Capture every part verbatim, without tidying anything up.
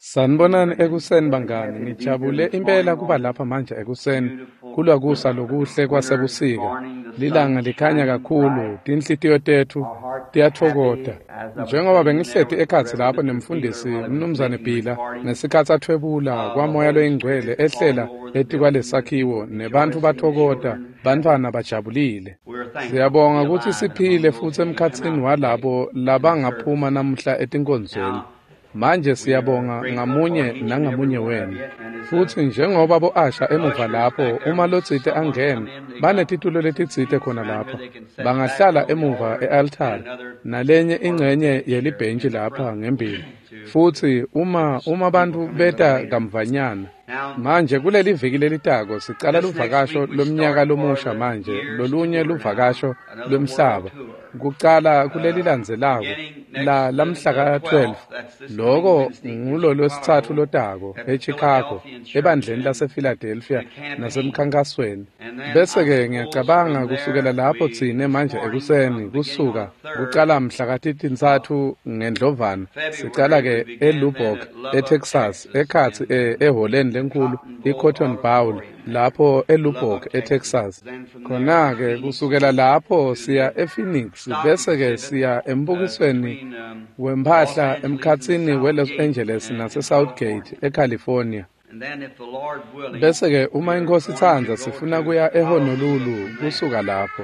Sanibonani ekuseni bangani, ngijabule impela kuba lapha manje ekuseni kulwa kusa lokuhle kwasebusika. Lilanga likhanya kakhulu, tinhlitiyo tethu tiyathokoda. Njengoba bengihleti ekhathi lapho nemfundisi umnumzane Bhila ngesikhathi athwebula kwamoya loyingcwele ehlela eti kwalesakhiwo nebantu bathokoda, bantwana bajabulile. Siyabonga ukuthi siphile futhi emkhatsini walabo labangaphuma namuhla etinkonzweni. Manje siyabonga ngamunye nangamunye wenu. Futhi njengoba bo-Asha emuva lapho uma lotsite angena banetitulo letitsite khona lapha. Bangahlala emuva e-altare nalenye ingcenye yelibhentshi lapha ngembili. Futhi uma uma abantu beta kamvanyana. Manje kuleli viki lelitako sicala luvakasho lomnyaka lomusha manje lolunye luvakasho lomhlaba. Kucala kuleli landzelako la lamhla ka twelve loko ngulo lwesithathu lotako eChicago ebandleni lasePhiladelphia nasemkhankasweni. Bese ke ngiyacabanga kusukela lapho tsine manje ekuseni kusuka kucala mhla ka thirteen ngendlovana sicala ke eLubbock eTexas ekhathi eholeni lenkulu iCotton Bowl lapho eLubbock eTexas. Khona ke kusukela lapho siya ePhoenix bese ke siya embukisweni wempahla emkhatsini weLos Angeles naseSouthgate eCalifornia. Bese ke uma inkosi ithanda sifuna kuya eHonolulu kusuka lapho.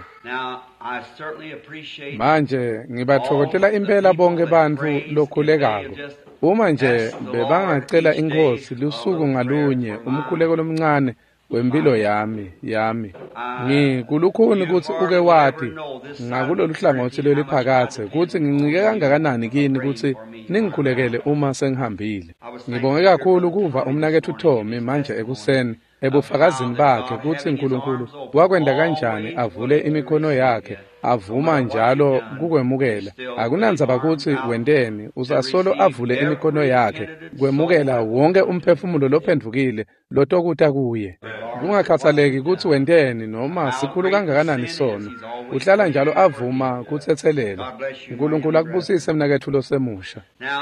Manje ngibathokotela impela bonke bantfu lokhulekako. Uma nje bebangacela inkosi lusuku ngalunye umkhuleko lomncane wempilo yami yami ngikulukhuni ukuthi uke wathi ngakulolu hlangothi leliphakathe ukuthi ngincike kangakanani kini ukuthi ningikhulekele uma sengihambile. Ngibonge kakhulu kuva umnakethu Tommy manje ekuseni ebufakazini bakhe ukuthi uNkulunkulu wakwenda kanjani avule imikhono yakhe avuma njalo kukwemukela. Akunanzaba ukuthi wendeni uzasolo avule imikhono yakhe kwemukela wonke umphefumulo lophendukile lotokuta kuye. Kungakhathaleki ukuthi wendeni noma sikhulu kangakanani sono uhlala njalo avuma kuthethelela. uNkulunkulu akubusise mnakethu losemusha.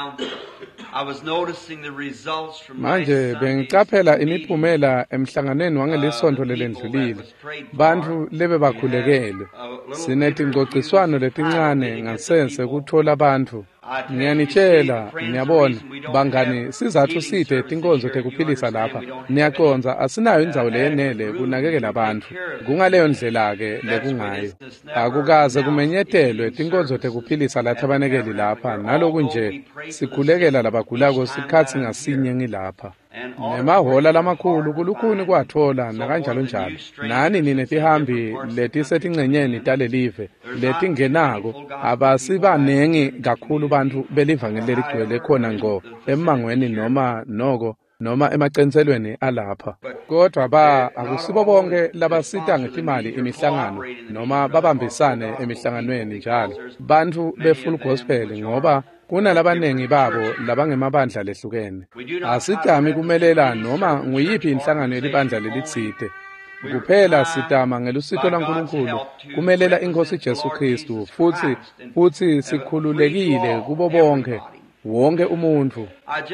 Manje bengicaphela imiphumela emhlanganweni wangelisonto lelendlulile. Bantu lebe bakhulekele. Sinetingcociswano letincane ngasense kuthola abantu. Ngiyanitshela, ngiyabona bangani sizathu side tinkonzo tekuphilisa lapha. Niyaconza asinayo indzawo leyenele kunakekela abantu. Kungaleyo ndlela ke lekungayo. Akukaze kumenyetelwe tinkonzo tekuphilisa lathabanekeli lapha naloku nje sikhulekela labagulako sikhathi ngasinye ngilapha. Nemahola lamakhulu kulukhuni kwathola nakanjalo njalo. Nani ninetihambi letisetingcenyeni talelive letingenako abasibanengi kakhulu bantu belivangeli leligcwele khona ngo emangweni noma noko noma emacenselweni alapha. Kodwa ba akusibo bonke labasita ngetimali imihlangano noma babambisane emihlanganweni njalo. Bantu befull gospel ngoba kunalabanengi babo labangemabandla lehlukene. Asidami kumelela noma nguyiphi inhlangano yelibandla lelitsite. Kuphela sidama ngelusito laNkulunkulu kumelela inkosi Jesu Kristu futhi futhi sikhululekile kubo bonke wonke umuntu.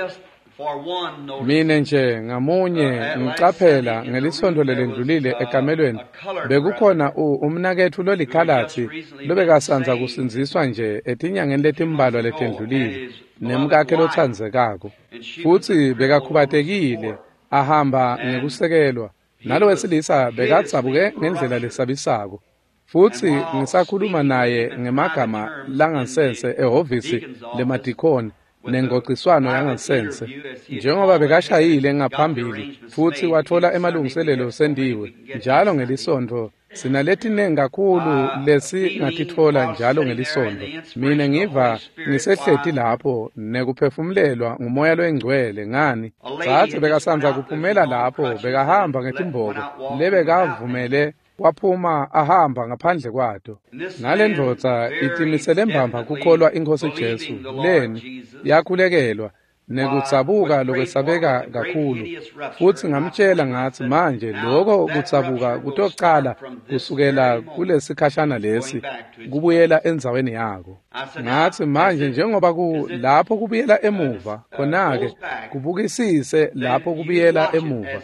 Mina nje ngamunye ngicaphela ngelisonto lelendlulile ekamelweni bekukhona umnakethu lolikhalathi lobekasanza kusinziswa nje etinyangeni letimbalwa letendlulile nemkakhe lothandzekako futhi bekakhubatekile ahamba ngekusekelwa nalo wesilisa bekatsabuke ngendlela lesabisako futhi ngisakhuluma naye ngemagama langasense ehhovisi lemadikoni nengociswano yangasense njengoba bekashayile ngaphambili futhi wathola emalungiselelo sendiwe njalo ngelisonto sinaletinengi kakhulu lesingatithola njalo ngelisonto. Mina ngiva ngisehleti lapho nekuphefumulelwa ngumoya loyingcwele ngani sathi bekasanza kuphumela lapho bekahamba ngetimboko lebekavumele waphuma ahamba ngaphandle kwato. Ngalendvodza itimisele mbamba kukholwa inkosi Jesu leni yakhulekelwa nekutsabuka lokwesabeka kakhulu futhi ngamtshela ngathi manje lokho kutsabuka kutoqala kusukela kulesikhashana lesi kubuyela endzaweni yako ngathi manje njengoba ku lapho kubuyela emuva khona-ke kubukisise lapho kubuyela emuva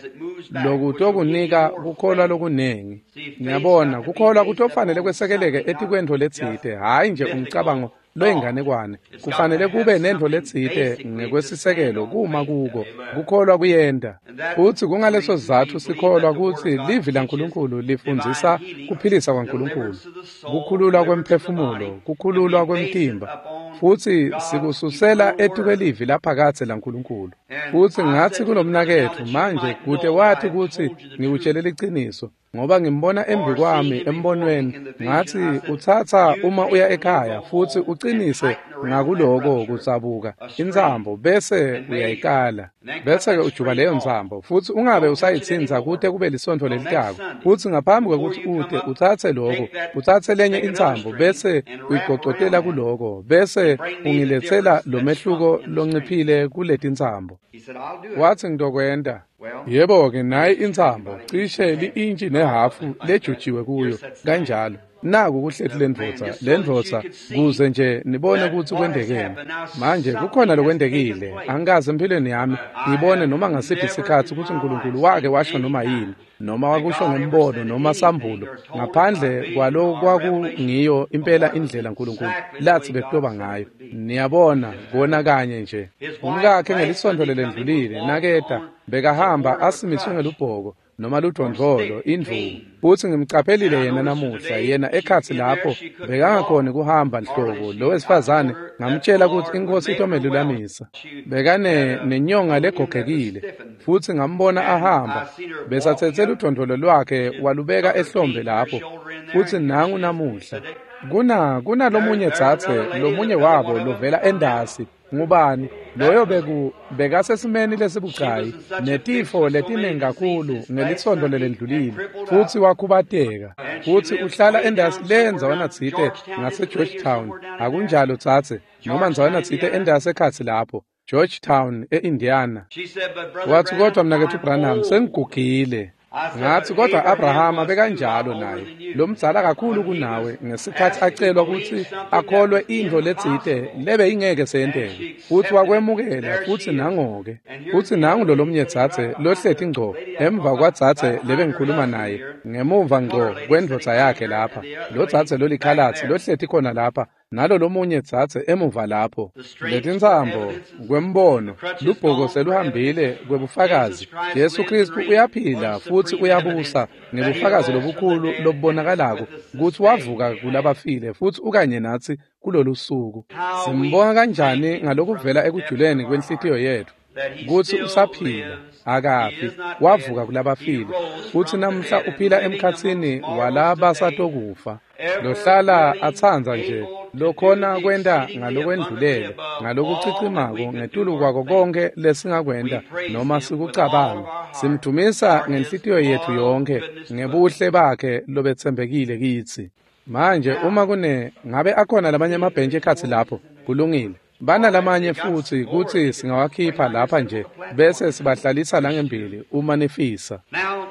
lokutokunika kukholwa lokunengi ngiyabona kukholwa kutofanele kwesekeleke etikwento letsite hhayi nje umcabango loyinganekwane kufanele kube nento letsite ngekwesisekelo kuma kuko kukholwa kuyenda futhi kungaleso sizathu sikholwa ukuthi livi laNkulunkulu lifundzisa kuphilisa kwaNkulunkulu kukhululwa kwemphefumulo kukhululwa kwemtimba futhi sikususela etikwelivi laphakathe laNkulunkulu futhi ngathi kulomnakethu manje kude wathi ukuthi ngikutshelela iqiniso ngoba ngimbona embi kwami embonweni ngathi uthatha uma uya ekhaya futhi uqinise ngakuloko kutsabuka insambo bese uyayikala bese ke ujuba leyo nsambo futhi ungabe usayitsinza kude kube lisonto lelitako futhi ngaphambi kokuthi ude uthathe lokho uthathe lenye insambo bese uyiqoqotela kuloko bese ungilethela lomehluko lonciphile kuleti insambo wathi ngidokwenda yebo ke nayi insambo cishe li-inchi nehafu lejujiwe kuyo kanjalo naku kuhlethi lendvodza lendvodza kuze nje nibone ukuthi kwendekeni manje kukhona lokwendekile angikaze empilweni yami ngibone noma ngasiphi isikhathi ukuthi uNkulunkulu wake washo noma yini noma wakusho ngembono noma sambulo ngaphandle kwaloko kwakungiyo impela indlela uNkulunkulu lathi bekutoba ngayo niyabona bona kanye nje umkakhe ngelisonto lelendlulile naketa bekahamba asimiswe ngelubhoko noma ludondvolo indvuku futhi ngimcaphelile yena namuhla yena ekhathi lapho bekangakhona kuhamba nhlobo lo wesifazane ngamtshela ukuthi inkosi itomelulanisa bekane nenyonga legogekile futhi ngambona ahamba besathethela udondolo lwakhe walubeka ehlombe lapho futhi nangu namuhla kuna kuna lomunye dzathe lomunye wabo lovela endasi ngubani loyo beku bekasesimeni lesibucayi netifo letinengi kakhulu ngelitsondo lelendlulile futhi wakhubateka futhi uhlala endasi lenza wona tsite ngase Georgetown akunjalo tsatse noma nzawana tsite endasi ekhathi lapho Georgetown eIndiana wathi kodwa mnakethu Branham sengigugile ngathi kodwa Abraham bekanjalo naye lo mdzala kakhulu kunawe ngesikhathi acelwa ukuthi akholwe indlo letsite lebe ingeke senteke futhi wakwemukela futhi nangoke futhi nangu lo lomnye dzathe lohlethi ngco emva kwadzathe lebe ngikhuluma naye ngemuva ngco kwendvodza yakhe lapha lo dzathe lo likhalathi lohlethi khona lapha nalo lomunye dzathe emuva lapho letinsambo kwembono lubhoko seluhambile kwebufakazi Yesu Kristu uyaphila futhi uyabusa ngebufakazi lobukhulu lobubonakalako ukuthi wavuka kulabafile futhi ukanye nathi kulolu suku simbonga kanjani ngalokuvela ekujuleni kwenhlitiyo yethu ukuthi usaphila akafi wavuka kulabafile futhi namhla uphila emkhatsini walaba satokufa lohlala athanza nje lokhona kwenda ngalokwendlulele ngalokucicimako ngetulu kwako konke lesingakwenda noma sikucabanga simdumisa ngenhlitiyo yethu yonke ngebuhle bakhe lobethembekile kithi manje uma kune ngabe akhona labanye amabhentshi ekhathi lapho kulungile bana lamanye futhi kuthi singawakhipha lapha nje bese sibahlalisa la ngembili uma nifisa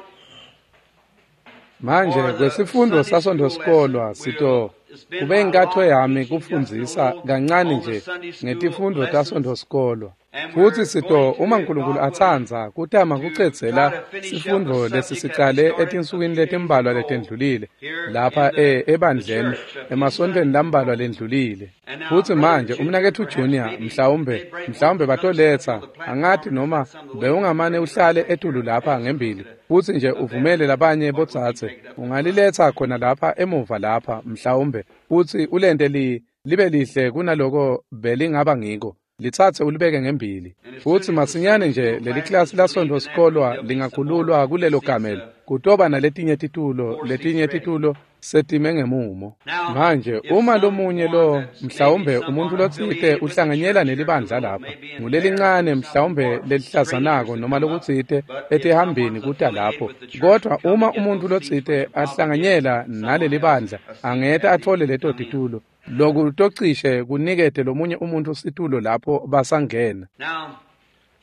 manje kwesifundo sasonto sikolwa sito kube inkatho yami kufundzisa kancane nje ngetifundo tasonto sikolwa futhi sito uma uNkulunkulu athandza kutama kucedzela sifundo lesisicale etinsukwini letimbalwa letendlulile lapha e ebandleni emasontweni lambalwa lendlulile futhi manje umnakethu Junior mhlawumbe mhlawumbe batoletsa angathi noma bewungamane uhlale etulu lapha ngembili futhi nje uvumele labanye bodzathe ungaliletha khona lapha emuva lapha mhlawumbe futhi ulente li libe lihle kunaloko belingaba ngiko lithathe ulibeke ngembili futhi masinyane nje leli class lasonto sikolwa lingakhululwa kulelo gamelo kutoba naletinye titulo letinye titulo setime ngemumo manje uma lomunye lo mhlawumbe umuntu lotsite uhlanganyela nelibandla lapha ngulelincane mhlawumbe lelihlazanako noma lokutsite etehambeni kuta lapho kodwa uma umuntu lotsite ahlanganyela naleli bandla angeta athole leto titulo lokutocishe kunikete lomunye umuntu situlo lapho basangena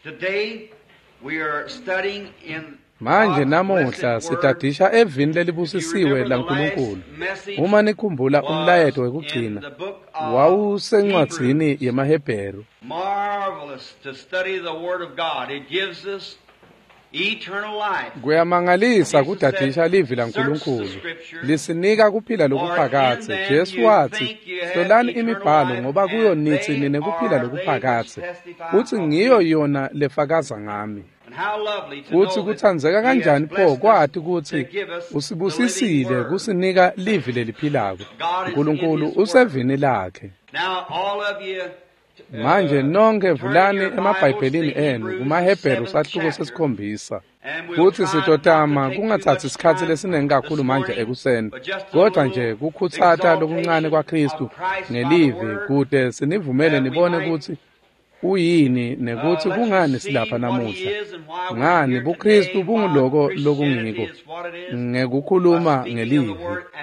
Today we are studying in manje namuhla sitadisha evini lelibusisiwe laNkulunkulu. Uma nikhumbula umlayeto wekugcina wawusencwadzini yemaHebheru. Marvelous to study the word of God. It gives us eternal life. Kuyamangalisa kudadisha livi laNkulunkulu. Lisinika kuphila lokuphakathe. Jesu wathi, "Hlolani imibhalo ngoba kuyo nithi nine kuphila lokuphakathe. Uthi ngiyo yona lefakaza ngami." Futhi kuthandzeka kanjani pho kwathi ukuthi usibusisile kusinika livi leliphilako. uNkulunkulu usevini lakhe. Manje nonke vulani emabhayibhelini enu kumaHebheru sahluko sesikhombisa. Futhi sitotama kungathathi isikhathi lesiningi kakhulu manje ekuseni, kodwa nje kukhuthata lokuncane kwaKristu ngelivi kude sinivumele nibone ukuthi uyini nekuthi kungani silapha namuhla. Ngani buKristu bunguloko lokungiko ngekukhuluma ngelivi.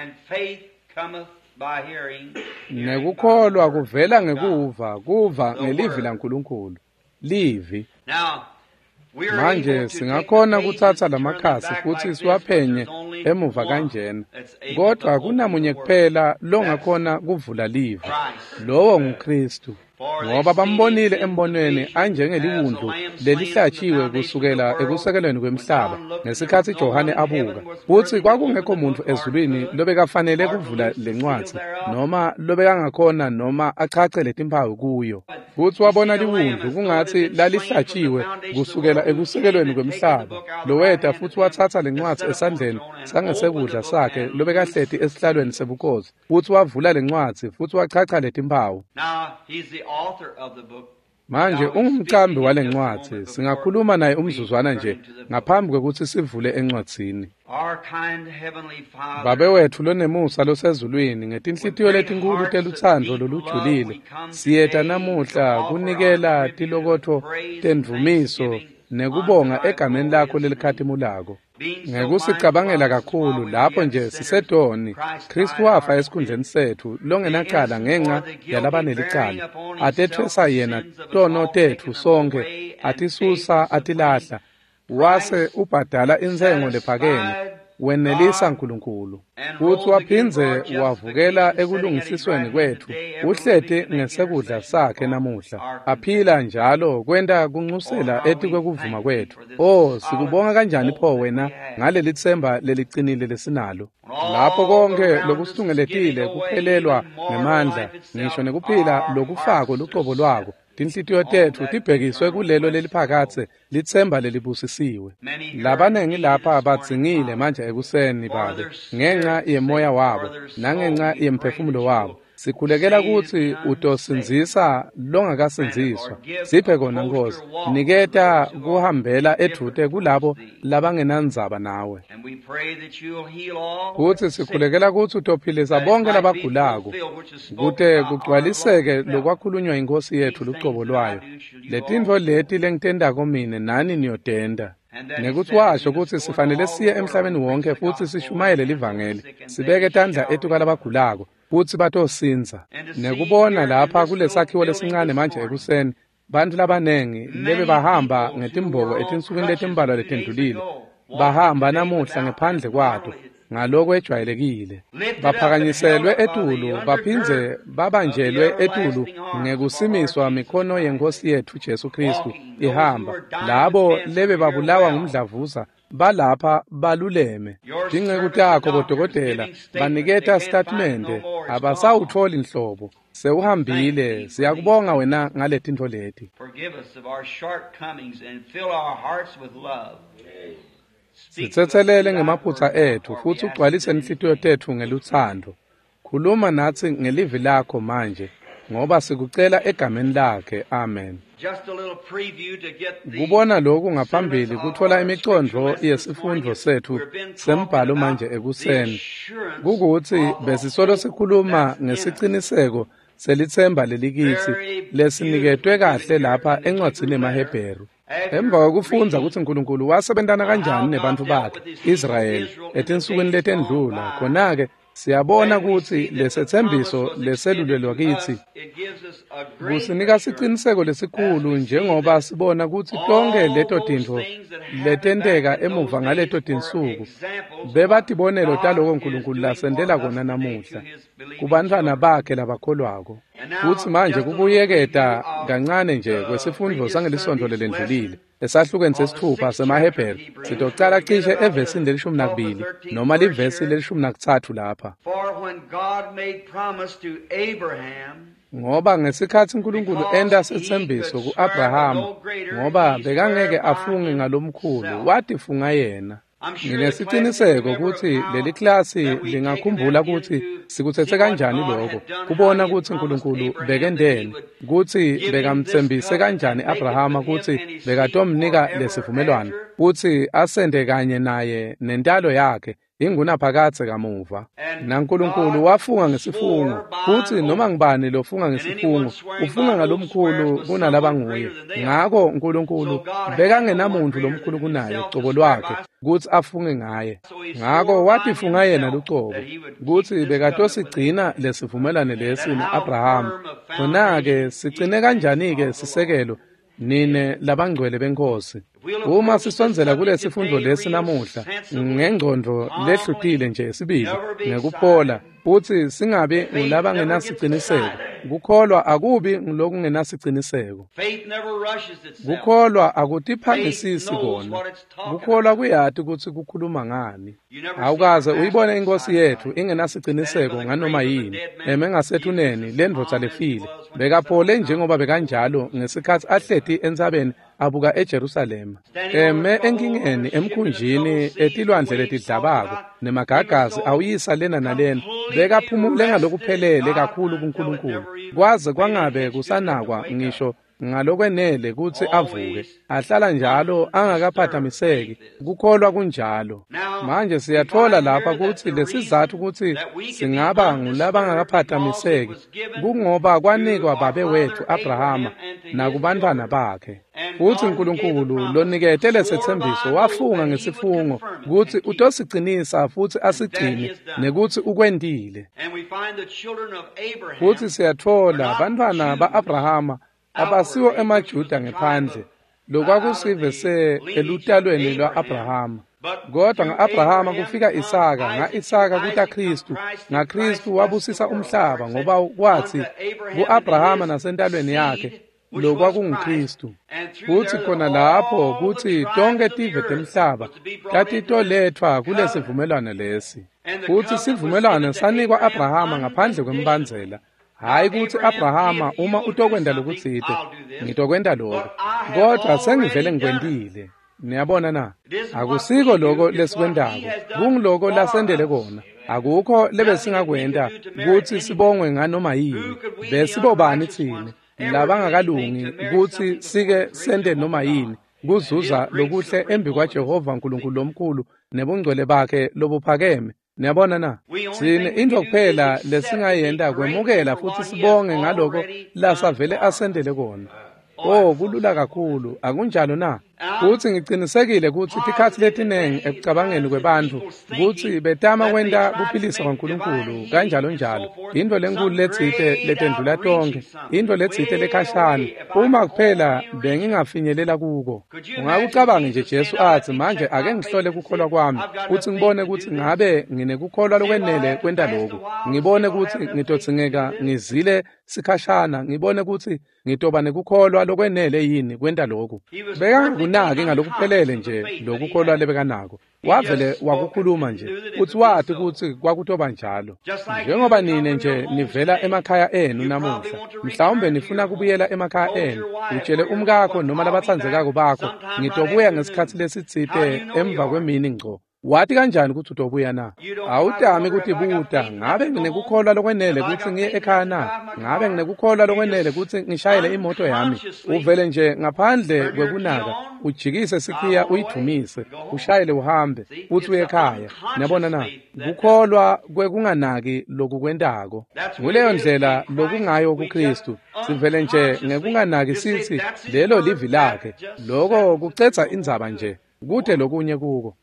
Nekukholwa kuvela ngekuva, kuva ngelivi laNkulunkulu. Livi. Manje singakhona kuthatha lamakhasi futhi siwaphenye emuva kanjena. Kodwa kunamunye kuphela longakhona kuvula livi. Lowo nguKristu. Ngoba bambonile embonweni anjengeliwundlu lelihlatshiwe kusukela ekusekelweni kwemhlaba ngesikhathi Johane abuka. Futhi kwakungekho muntu ezulwini lobekafanele kuvula lencwadi noma lobekangakhona noma achache letimpawu kuyo. Futhi wabona liwundlu kungathi lalihlatshiwe kusukela ekusekelweni kwemhlaba. Loweta futhi wathatha lencwadi esandleni sangesekudla sakhe lobekahleti esihlalweni sebukhosi. Futhi wavula lencwadi futhi wachacha letimpawu. Manje ungumqambi walencwadi, singakhuluma naye umzuzwana nje ngaphambi kokuthi sivule encwadzini. Babe wethu lonemusa losezulwini, ngetinhlitiyo letinkulu teluthando lolujulile siyeta namuhla kunikela tilokotho tendvumiso nekubonga egameni lakho lelikhadimulako. Ngekusicabangela kakhulu lapho nje sisedoni, Kristu wafa esikhundleni sethu longenacala ngenxa yalabanelicala. Atethwesa yena tono tethu sonke, atisusa atilahla, wase ubhadala insengo lephakeme, wenelisa Nkulunkulu. Futhi waphindze wavukela ekulungisisweni kwethu, uhlete ngesekudla sakhe namuhla. Aphila njalo kwenta kunxusela eti kwekuvuma kwethu. Oh, sikubonga kanjani pho wena ngaleli themba lelicinile lesinalo. Lapho konke lokusitungeletile kuphelelwa ngemandla, ngisho nekuphila lokufako luqobo lwako. Tinhlitiyo tethu tibhekiswe kulelo leliphakathe lithemba lelibusisiwe. Labanengi lapha badzingile manje ekuseni babe ngenxa yemoya wabo nangenxa yemphefumulo wabo. Sikhulekela ukuthi utosinzisa longakasinziswa. Siphe kona Nkosi, niketa kuhambela edute kulabo labangenandzaba nawe. Kuthi sikhulekela ukuthi utophilisa bonke labagulako, kute kugcwaliseke lokwakhulunywa inkosi yethu luqobo lwayo. Letintfo leti lengitendako mine nani niyotenda. Nekuthi washo ukuthi sifanele siye emhlabeni wonke futhi sishumayele livangeli, sibeke tandla etuka labagulako futhi batosinza. Nekubona lapha kulesakhiwo lesincane manje ekuseni, bantu labanengi lebe bahamba ngetimboko etinsukwini letimbalwa letendlulile, bahamba namuhla ngephandle kwato ngaloko ejwayelekile. Baphakanyiselwe etulu, baphindze babanjelwe etulu ngekusimiswa mikhono yenkosi yethu Jesu Kristu ihamba. Labo lebe babulawa ngumdlavuza balapha baluleme. Dingeko takho bodokotela baniketa statemente, abasawutholi inhlobo. Sewuhambile, siyakubonga wena ngaletinto leti. Forgive us of our shortcomings and fill our hearts with love. Sithethelele ngemaphutsa ethu futhi ugcwalise inhlitiyo tethu ngeluthando. Khuluma nathi ngelivi lakho manje ngoba sikucela egameni lakhe. Amen. Just a little preview to get the Kubona lokhu ngaphambili kuthola imicondro yesifundo sethu sembhalo manje ekuseni. Kukuthi besisolo sikhuluma ngesiqiniseko selithemba lelikisi lesiniketwe kahle lapha encwadzini yemaHebheru. Emva kokufunza ukuthi uNkulunkulu wasebentana kanjani nebantu bakhe Israel etinsukwini letendlula, khona ke siyabona ukuthi lesethembiso leselulelwa kithi kusinika isiqiniseko lesikhulu njengoba sibona ukuthi tonke leto tintfo letenteka emuva ngaleto tinsuku bebatibonelo taloko uNkulunkulu lasendela kona namuhla kubantwana bakhe labakholwako. Futhi manje kubuyeketa kancane nje kwesifundo sangelisonto lelendlulile esahlukene sesithupha semaHebheru sitocala cishe evesini lelishumi nakubili noma livesi lelishumi nakuthathu lapha. Ngoba ngesikhathi uNkulunkulu enda sethembiso ku-Abrahamu ngoba bekangeke afunge ngalomkhulu wathi funga yena. Nginesiqiniseko ukuthi leli klasi lingakhumbula ukuthi sikuthethe kanjani lokho kubona ukuthi uNkulunkulu bekendene ukuthi bekamthembise kanjani Abrahama ukuthi bekatomnika lesivumelwano ukuthi asende kanye naye nentalo yakhe ingunaphakathe kamuva. NaNkulunkulu wafunga ngesifungo futhi noma ngibani lofunga ngesifungo ufunga ngalomkhulu kunalaba nguye. Ngakho uNkulunkulu bekangenamuntu lomkhulu kunaye ucobo lwakhe ukuthi afunge ngaye. Ngakho wathi funga yena lucobo ukuthi bekatosigcina lesivumelane lesi no-Abrahama. Khona-ke sigcine kanjani-ke sisekelo nine labangcwele benkosi. Uma sisonzela kulesi sifundo lesi namuhla ngengqondo lehlukile nje esibili ngekuphola futhi singabe ngilaba ngenasiqiniseko. Kukholwa akubi ngiloku ngenasiqiniseko. Kukholwa akutiphangisisi kona. Kukholwa kuyathi ukuthi kukhuluma ngani. Awukaze uyibone inkosi yethu ingenasiqiniseko nganoma yini eme ngasetuneni lendvodza lefile bekaphole njengoba bekanjalo ngesikhathi ahleti entsabeni abuka eJerusalema eme enkingeni emkhunjini etilwandle letidlabako nemagagazi awuyisa lena nalena bekaphumule ngalokuphelele kakhulu kuNkulunkulu kwaze kwangabe kusanakwa ngisho ngalokwenele ukuthi avuke ahlala njalo angakaphazamiseki. Kukholwa kunjalo. Manje siyathola lapha ukuthi lesizathu ukuthi singaba ngulaba angakaphazamiseki kungoba kwanikwa babe wethu Abrahama nakubantwana bakhe. Futhi uNkulunkulu lonikete lesethembiso wafunga ngesifungo ukuthi utosiqinisa futhi asigcine nekuthi ukwendile. Futhi siyathola abantwana ba-Abrahama abasiwo emaJuda ngephandle lokwakusivese elutalweni lwa-Abrahama. Kodwa nga-Abrahama kufika Isaka, nga-Isaka kuta Kristu, ngaKristu wabusisa umhlaba ngoba kwathi ku-Abrahama nasentalweni yakhe lokwakunguKristu. Futhi khona lapho kuthi tonke tive temhlaba tatitolethwa kulesivumelwano lesi. Futhi sivumelwano sanikwa Abrahama ngaphandle kwembandzela. Hayi kuthi Abrahama uma utokwenda lokutsite ngitokwenda lokho kodwa sengivele ngikwendile. Niyabona na akusiko lokho lesikwendako kungiloko lasendele kona. Akukho lebesingakwenda ukuthi sibongwe nganoma yini besibobani thina labangakalungi ukuthi sike sende noma yini kuzuza lokuhle embi kwaJehova uNkulunkulu omkhulu nebungcwele bakhe lobuphakeme. Niyabona na sine into kuphela lesingayenda kwemukela futhi sibonge ngaloko lasavele asendele kona. Oh kulula kakhulu akunjalo na. Futhi ngicinisekile ukuthi tikhathi letinengi ekucabangeni kwebantu ukuthi betama kwenda kuphilisa kwaNkulunkulu kanjalo njalo into lenkulu letsite letendlula tonke into letsite lekhashana uma kuphela bengingafinyelela kuko. Ungakucabanga nje Jesu athi manje ake ngihlole kukholwa kwami ukuthi ngibone ukuthi ngabe nginekukholwa lokwenele kwenda lokho ngibone ukuthi ngitotsingeka ngizile sikhashana ngibone ukuthi ngitoba nekukholwa lokwenele yini kwenda lokho. Bekangunaki ngalokuphelele nje lokukholwa lebekanako wavele wakukhuluma nje uthi wathi ukuthi kwakutoba njalo. Njengoba nine nje nivela emakhaya enu namuhla mhlawumbe nifuna kubuyela emakhaya enu utshele umkakho noma labathandzekako bakho ngitobuya ngesikhathi lesitsite emva kwemini ngco. Wathi kanjani ukuthi utobuya na? Awutami ukuthi buta ngabe nginekukholwa lokwenele ukuthi ngiye ekhaya na? Ngabe nginekukholwa lokwenele ukuthi ngishayele imoto yami? Uvele nje ngaphandle kwekunaka ujikise sikhiya uyithumise ushayele uhambe uthi uye ekhaya. Niyabona na kukholwa kwekunganaki lokukwendako. Kuleyo ndlela lokungayo kuKristu sivele nje ngekunganaki sithi lelo livi lakhe lokho kucetha indzaba nje kude lokunye kuko.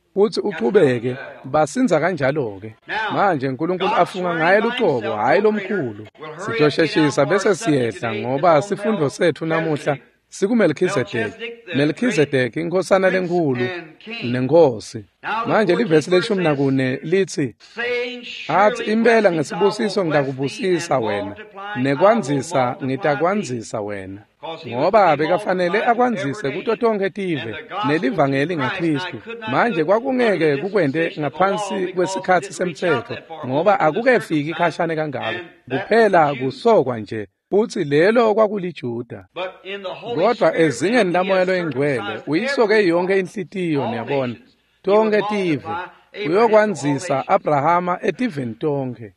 futhi uqhubeke basinza kanjalo-ke. Manje uNkulunkulu afunga ngaye luqobo, hhayi lomkhulu. Sizosheshisa bese siyehla ngoba sifundo sethu namuhla sikuMelkizedeki. Melkizedeki inkosana lenkulu nenkosi. Manje livesi leshumi nakune lithi, athi impela ngesibusiso ngidakubusisa wena, nekwanzisa ngitakwanzisa wena. Ngoba bekafanele akwanzise kuto tonke tive nelivangeli ngaKristu. Manje kwakungeke kukwente ngaphansi kwesikhathi semthetho, ngoba akukefiki ikhashane kangako. Kuphela kusokwa nje. Futhi lelo kwakuliJuda. Kodwa ezingeni lamoya loyingcwele uyisoke yonke inhlitiyo, niyabona, tonke tive, uyokwanzisa Abrahama etiveni tonke.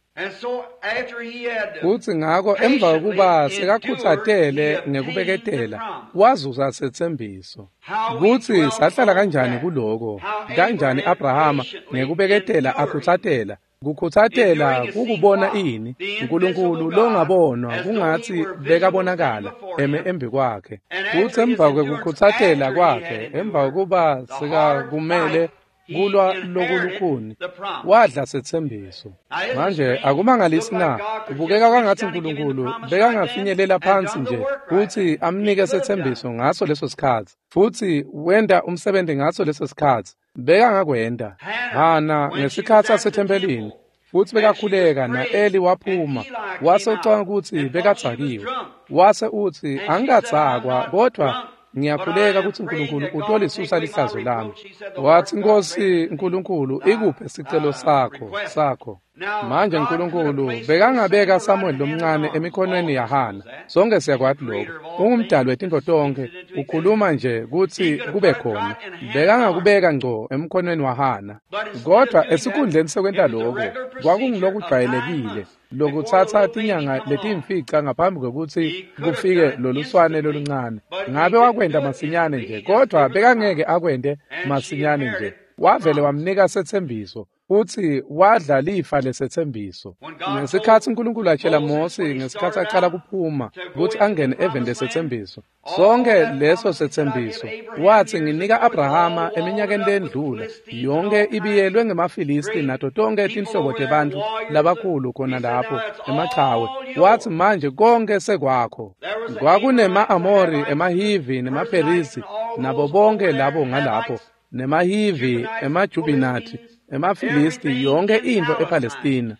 Futhi ngako emva kokuba sekakhuthatele ngekubeketela wazuza sethembiso. Kuthi sahlala kanjani kuloko? Kanjani Abrahama ngekubeketela akhuthatela? Kukhuthatela kukubona ini? uNkulunkulu longabonwa kungathi bekabonakala eme embi kwakhe. Futhi emva kwekukhuthatela kwakhe, emva kokuba sekakumele kulwa lokulukhuni, wadla sethembiso. Manje akumangalisi na, ubukeka kwangathi uNkulunkulu bekangafinyelela phansi nje futhi amnike sethembiso ngaso leso sikhathi, futhi wenda umsebenzi ngaso leso sikhathi. Bekangakwenda hana ngesikhathi asethempelini, futhi bekakhuleka na-Eli waphuma, wase ucanga ukuthi bekadzakiwe. Wase uthi angikadzakwa, kodwa ngiyakhuleka ukuthi uNkulunkulu utolisusa lihlazo lami. Wathi Nkosi uNkulunkulu ikuphe isicelo sakho sakho. Manje uNkulunkulu bekangabeka Samuel lomncane emikhonweni yaHana. Sonke siyakwathi lokho. Ungumdali wetinto tonke, ukhuluma nje ukuthi kube khona. Bekangakubeka ngco emkhonweni waHana. Kodwa esikhundleni sekwenta lokho, kwakungilokujwayelekile lokuthatha tinyanga letimfica ngaphambi kokuthi kufike loluswane loluncane. Ngabe wakwenda masinyane nje, kodwa bekangeke akwende masinyane nje. Wavele wamnika sethembiso, futhi wadla lifa lesethembiso. Ngesikhathi uNkulunkulu atshela Mose ngesikhathi aqala kuphuma ukuthi angene eveni lesethembiso, sonke leso sethembiso wathi nginika Abrahama eminyakeni lendlula yonke ibiyelwe ngemafilisti nato tonke tinhlobo tebantu labakhulu khona lapho emachawe. Wathi manje konke sekwakho. Kwakunema-Amori, emaHivi nemaperizi nabo bonke labo ngalapho, nemaHivi, emajubhinathi, emafilisti, yonke into ePalestina.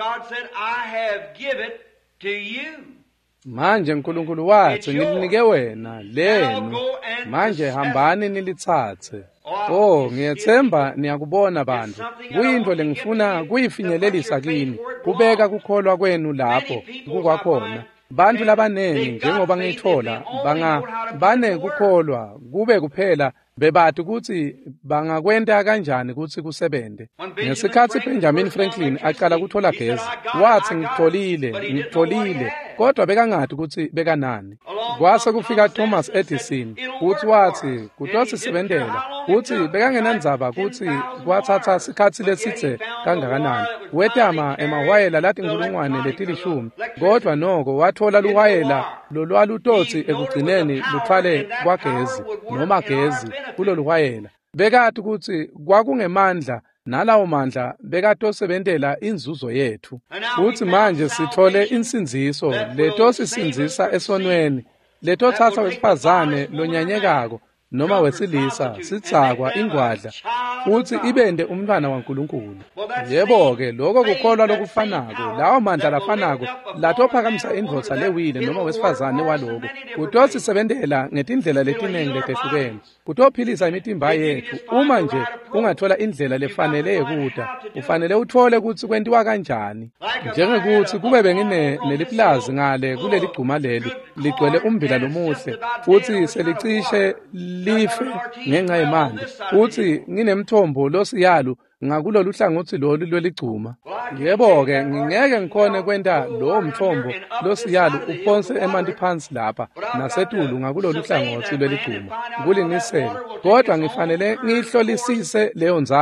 Manje uNkulunkulu wathi ngilinike wena lenu, manje hambani nilithathe. Oh, ngiyethemba niyakubona bantu, kuyinto lengifuna kuyifinyelelisa kini, kubeka kukholwa kwenu lapho kukwakhona. Bantu labanengi njengoba ngithola banga bane kukholwa kube kuphela bebathi ukuthi bangakwenta kanjani ukuthi kusebende. Ngesikhathi Benjamin Franklin aqala kuthola gesi, wathi ngitholile ngitholile, kodwa bekangathi ukuthi bekanani. Kwase kufika Thomas Edison, uthi wathi kutosisebendela, uthi bekangenandzaba ukuthi kwathatha isikhathi lesithe kangakanani. Wetama emawayela lathi inkulungwane letilishumi, kodwa noko wathola luwayela lolwalutotsi ekugcineni luthwale kwagezi noma gezi kulolu wayela. Bekathi ukuthi kwakungemandla nalawo mandla bekatosebentela inzuzo yethu. Uthi manje sithole insinziso letosisinzisa esonweni, letothatha wesifazane lonyanyekako noma wesilisa sitsakwa ingwadla uthi ibende umntwana waNkulunkulu. Yebo-ke lokho kukholwa lokufanako, lawo mandla lafanako latophakamisa indvodza lewile noma wesifazane waloko, kutosisebentela ngetindlela letinengi letehlukene, kutophilisa imitimba yethu. Uma nje ungathola indlela lefanele yekuta, ufanele uthole ukuthi kwentiwa kanjani. Njengekuthi kube bengine neliplazi ngale kuleli gcuma leli ligcwele ummbila lomuhle, uthi selicishe life ngenxa yemandi, uthi nginemthombo losiyalu ngakulolu hlangothi lolu lweligcuma. Yebo-ke ngingeke ngikhone kwenta lowo mthombo losiyalu uphonse emanti phansi lapha nasetulu ngakulolu hlangothi lweligcuma kulingisele, kodwa ngifanele ngihlolisise leyo ndzawo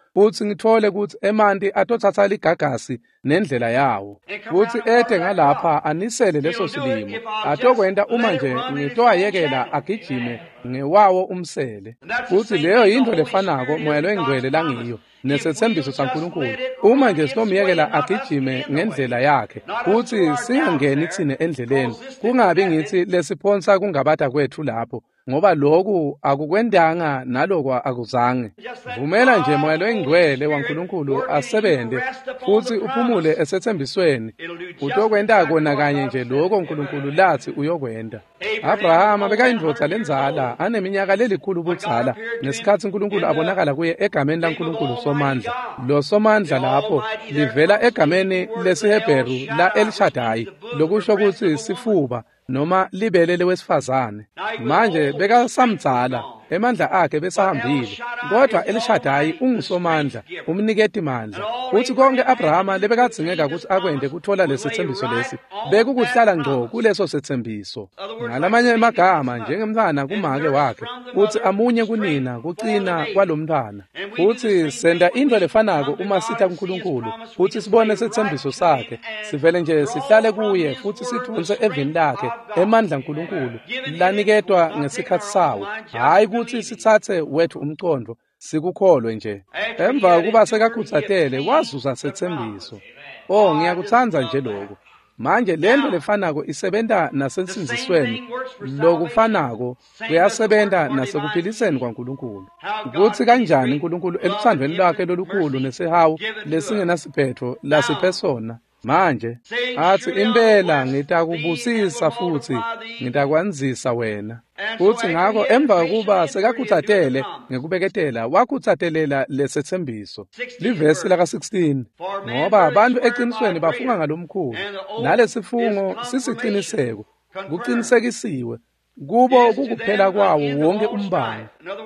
futhi ngithole ukuthi emanti atothatha ligagasi nendlela yawo futhi ede ngalapha anisele leso silimo atokwenda uma nje ngitoyekela agijime ngewawo umsele futhi leyo into lefanako moya loyingcwele langiyo nesethembiso saNkulunkulu uma nje sinomyekela agijime ngendlela yakhe futhi singangeni thine endleleni kungabi ngithi lesiphonsa kungabatha kwethu lapho ngoba lokhu akukwendanga naloko akuzange vumela nje moya loyingcwele waNkulunkulu asebende futhi uphumule esethembisweni utokwenda kona kanye nje lokho uNkulunkulu lathi uyokwenda Abrahama bekayindvodza lenzala aneminyaka lelikhulu budzala ngesikhathi uNkulunkulu abonakala kuye egameni laNkulunkulu somandla lo somandla lapho livela egameni lesiHebheru la El Shaddai lokusho ukuthi sifuba noma libelele wesifazane manje bekasamdzala emandla akhe besahambile kodwa El Shaddai ungusomandla umniketi mandla uthi konke Abrahama lebekadzingeka ukuthi akwende kuthola lesithembiso lesi bekukuhlala ngqo kuleso sethembiso ngalamanye amagama njengemntwana kumake wakhe uthi amunye kunina kucina kwalomntwana uthi senda into lefanako uma sitha kuNkulunkulu uthi sibone sethembiso sakhe sivele nje sihlale kuye futhi sithunse evini lakhe emandla uNkulunkulu laniketwa ngesikhathi sawo hayi ukuthi sithathe wethu umcondo sikukholwe nje emva ukuba sekakhuthathele wazuza sethembiso oh ngiyakuthanza nje lokho manje lento lefanako isebenta nasensinzisweni lokufanako kuyasebenza nasekuphiliseni kwaNkulunkulu ukuthi kanjani uNkulunkulu elithandweni lakhe lolukhulu nesehawu lesingenasiphetho lasiphesona manje athi impela ngitakubusisa futhi ngitakwanzisa wena futhi ngakho emva kokuba sekakhuthathele ngekubeketela wakhuthathelela lesethembiso livesi laka sixteen ngoba abantu eqinisweni bafunga ngalomkhulu nalesifungo sisiqiniseko kuqinisekisiwe kubo kukuphela kwawo wonke umbane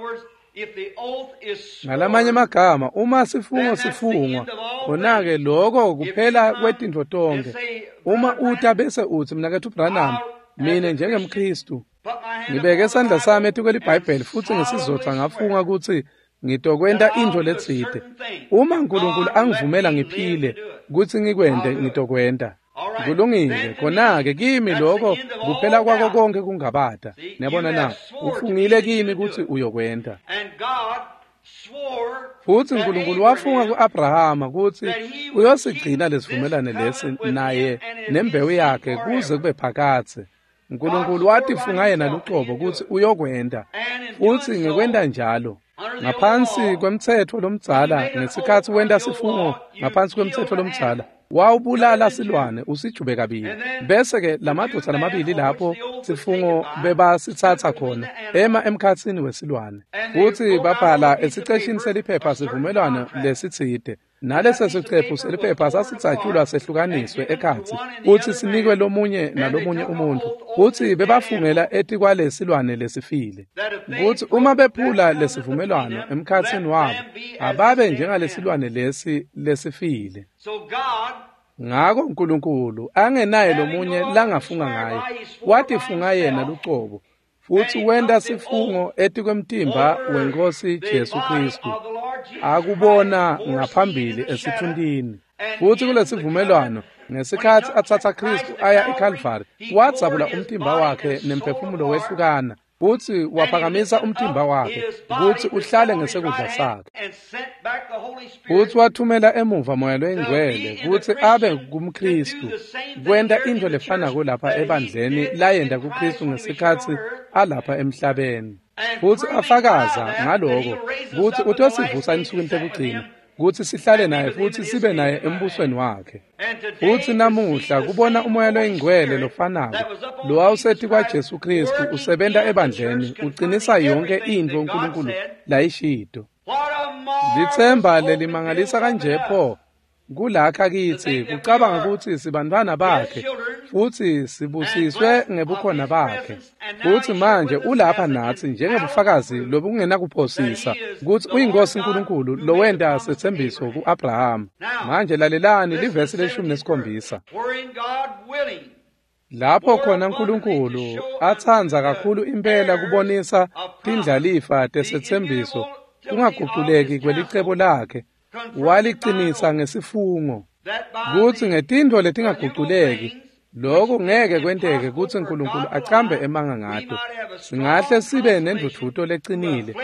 ngalamanye amagama uma sifungo sifungwa khona-ke lokho kuphela kwetintfo tonke uma uta bese uthi mina kethu Branham mina njengemkristu ngibeke isandla sami etikweni iBhayibheli futhi ngesizotha ngafunga ukuthi ngitokwenda into letsite uma uNkulunkulu angivumela ngiphile ukuthi ngikwende ngitokwenda kulungile khona-ke kimi lokho kuphela kwako konke kungabata niyabona na ufungile kimi ukuthi uyokwenda futhi uNkulunkulu wafunga ku-Abrahama ukuthi uyosigcina lesivumelane lesi naye nembewu yakhe kuze kube phakathe uNkulunkulu wathi funga yena luqobo ukuthi uyokwenda futhi ngekwenda njalo ngaphansi kwemthetho lomdzala ngesikhathi wenda sifungo ngaphansi kwemthetho lomdzala wawubulala silwane usijube kabili bese ke lamadoda lamabili lapho sifungo beba sithatha khona ema emkhathini wesilwane futhi babhala esiceshini seliphepha sivumelwano lesithide nalesi sicephu seliphepha sasitsatshulwa sehlukaniswe ekhathi uthi sinikwe lomunye nalomunye umuntu uthi bebafungela ethi kwalesilwane lesifile ukuthi uma bephula lesivumelwano emkhathini wabo ababe njengalesilwane lesi lesifile ngako uNkulunkulu angenaye lomunye langafunga ngaye wathi funga yena luqobo futhi wenda sifungo ethi kwemtimba weNkosi Jesu Kristu akubona ngaphambili esithundini futhi kulesivumelwano ngesikhathi athatha Kristu aya eCalvary watsabula umtimba wakhe nemphefumulo wehlukana futhi waphakamisa umtimba wakhe ukuthi uhlale ngesekudla sakhe futhi wathumela emuva moya loyingcwele ukuthi abe kumKristu kwenda into lefanako lapha ebandleni layenda kuKristu ngesikhathi alapha emhlabeni futhi afakaza ngaloko ukuthi utosivusa ensukwini tekugcina ukuthi sihlale naye futhi sibe naye embusweni wakhe futhi namuhla kubona umoya loyingcwele lofanako lo awusethi kwaJesu Kristu usebenza ebandleni uqinisa yonke into uNkulunkulu layishido lithemba lelimangalisa kanje pho kulakha kithi kucabanga ukuthi sibantwana bakhe futhi sibusiswe ngebukhona bakhe futhi manje ulapha nathi njengebufakazi lobungena kuphosisa ukuthi uyinkosi uNkulunkulu lowenda sethembiso kuAbraham manje lalelani livesi leshumi nesikhombisa lapho khona uNkulunkulu athanza kakhulu impela kubonisa indlalifa tesethembiso kungaguquleki kwelicebo lakhe waliqinisa ngesifungo kuthi ngetindvo letingaguquleki lokho ngeke kwenteke kuthi uNkulunkulu acambe emanga ngato. Singahle sibe nendluthuto lecinile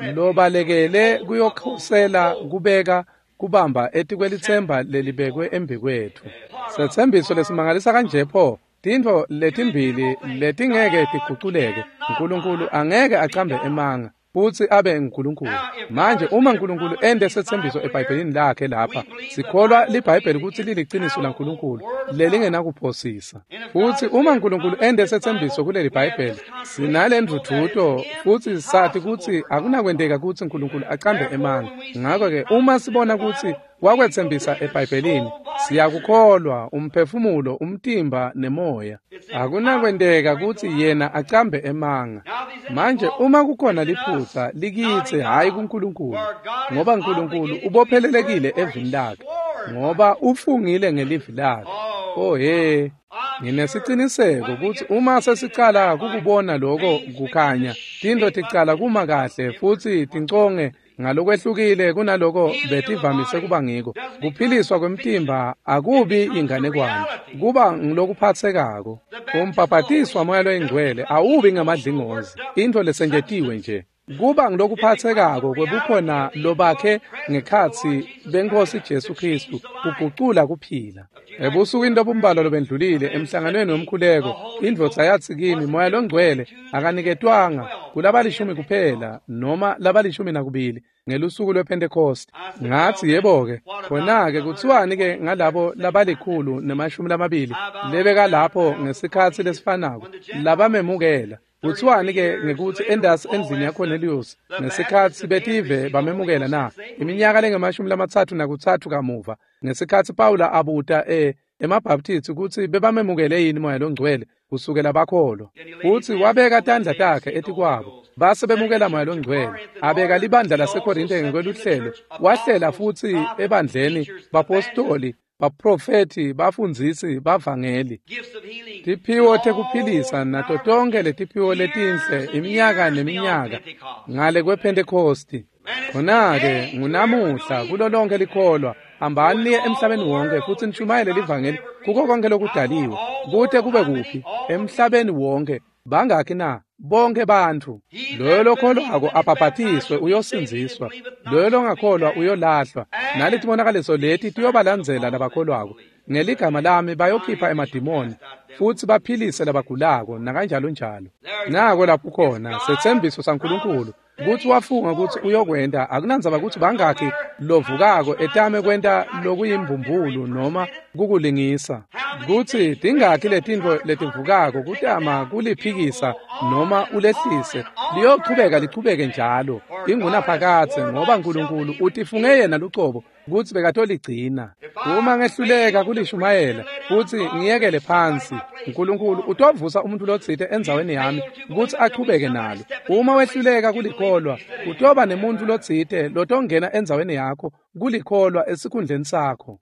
lobalekele kuyokhosela kubeka kubamba etikwelithemba lelibekwe embi kwethu. Sethembiso lesimangalisa kanje pho tindvo letimbili letingeke tiguquleke. uNkulunkulu angeke acambe emanga futhi abe uNkulunkulu. Manje uma uNkulunkulu ende sethembiso eBhayibhelini lakhe lapha, sikholwa liBhayibheli ukuthi liliciniso laNkulunkulu lelingenakuphosisa. Futhi uma uNkulunkulu ende sethembiso kuleli Bhayibheli, sinalendruthuto futhi sathi ukuthi akunakwendeka ukuthi uNkulunkulu acambe emanga. Ngakho ke uma sibona ukuthi wakwethembisa eBhayibhelini, siyakukholwa umphefumulo, umtimba nemoya. Akunakwendeka ukuthi yena acambe emanga. Manje uma kukhona liphutha likithe hayi kuNkulunkulu, ngoba uNkulunkulu ubophelelekile evini lakhe, ngoba ufungile ngelivi lakhe. Oh he, nginesiciniseko ukuthi uma sesicala kukubona lokho kukhanya, tindlo ticala kuma kahle futhi tinconge ngalokwehlukile kunaloko betivamise kuba ngiko. Kuphiliswa kwemtimba akubi inganekwane, kuba ngilokuphathekako. Umpaphatiswa moya loyingcwele awubi ngamadlingozi, into lesenjetiwe nje. Kuba ngilokuphathekako kwebukhona lobakhe ngekhathi beNkosi Jesu Kristu kuguqula kuphila. Ebusukwini lobumbalo lobendlulile emhlanganweni womkhuleko, indvodza yathi kimi moya longcwele akaniketwanga kulabalishumi kuphela noma labalishumi nakubili ngelusuku lwePentecost. Ngathi yebo-ke, khona-ke kuthiwani-ke ngalabo labalikhulu nemashumi lamabili lebeka lapho ngesikhathi lesifanako labamemukela? Kuthiwani-ke ngekuthi endasi endlini yaCornelius ngesikhathi betive bamemukela na? Iminyaka lengemashumi lamathathu nakuthathu kamuva ngesikhathi Pawula abuta e emabhaptithi ukuthi bebamemukele yini moya longcwele kusukela bakholwa. Futhi wabeka tandla takhe ethi kwabo base bemukela moya longcwele, abeka libandla laseKorinte ngekweluhlelo, wahlela futhi ebandleni bapostoli, baprofeti, bafundzisi, bavangeli, tiphiwo tekuphilisa nato tonke letiphiwo letinhle iminyaka neminyaka ngale kwePentecost. Khona-ke ngunamuhla kulo lonke likholwa, hambani liye emhlabeni wonke futhi nishumayele livangeli kuko konke lokudaliwe. Kute kube kuphi emhlabeni wonke, bangaki na? Bonke bantu. Loyo lokholwako abhaphathiswe uyosinziswa, loyo longakholwa uyolahlwa. Nalithi bonakaliso leti tiyobalandzela labakholwako. Ngeligama lami bayokhipha emadimoni futhi baphilise labagulako nakanjalo njalo. Nako lapho khona sethembiso saNkulunkulu kuthi wafunga ukuthi uyokwenda, akunandzaba ukuthi bangaki lovukako etame kwenta lokuyimbumbulu noma kukulingisa. Kuthi dingaki letindvo letivukako kutama kuliphikisa noma ulehlise, liyochubeka lichubeke njalo ingunaphakathe, ngoba uNkulunkulu utifunge yena lucobo kuthi bekatoligcina. Uma ngehluleka kulishumayela futhi ngiyekele phansi, uNkulunkulu utovusa umuntu lotsite enzaweni yami ukuthi achubeke nalo. Uma wehluleka kulikholwa, utoba nemuntu lotsite lotongena enzaweni yakho kulikholwa esikhundleni sakho,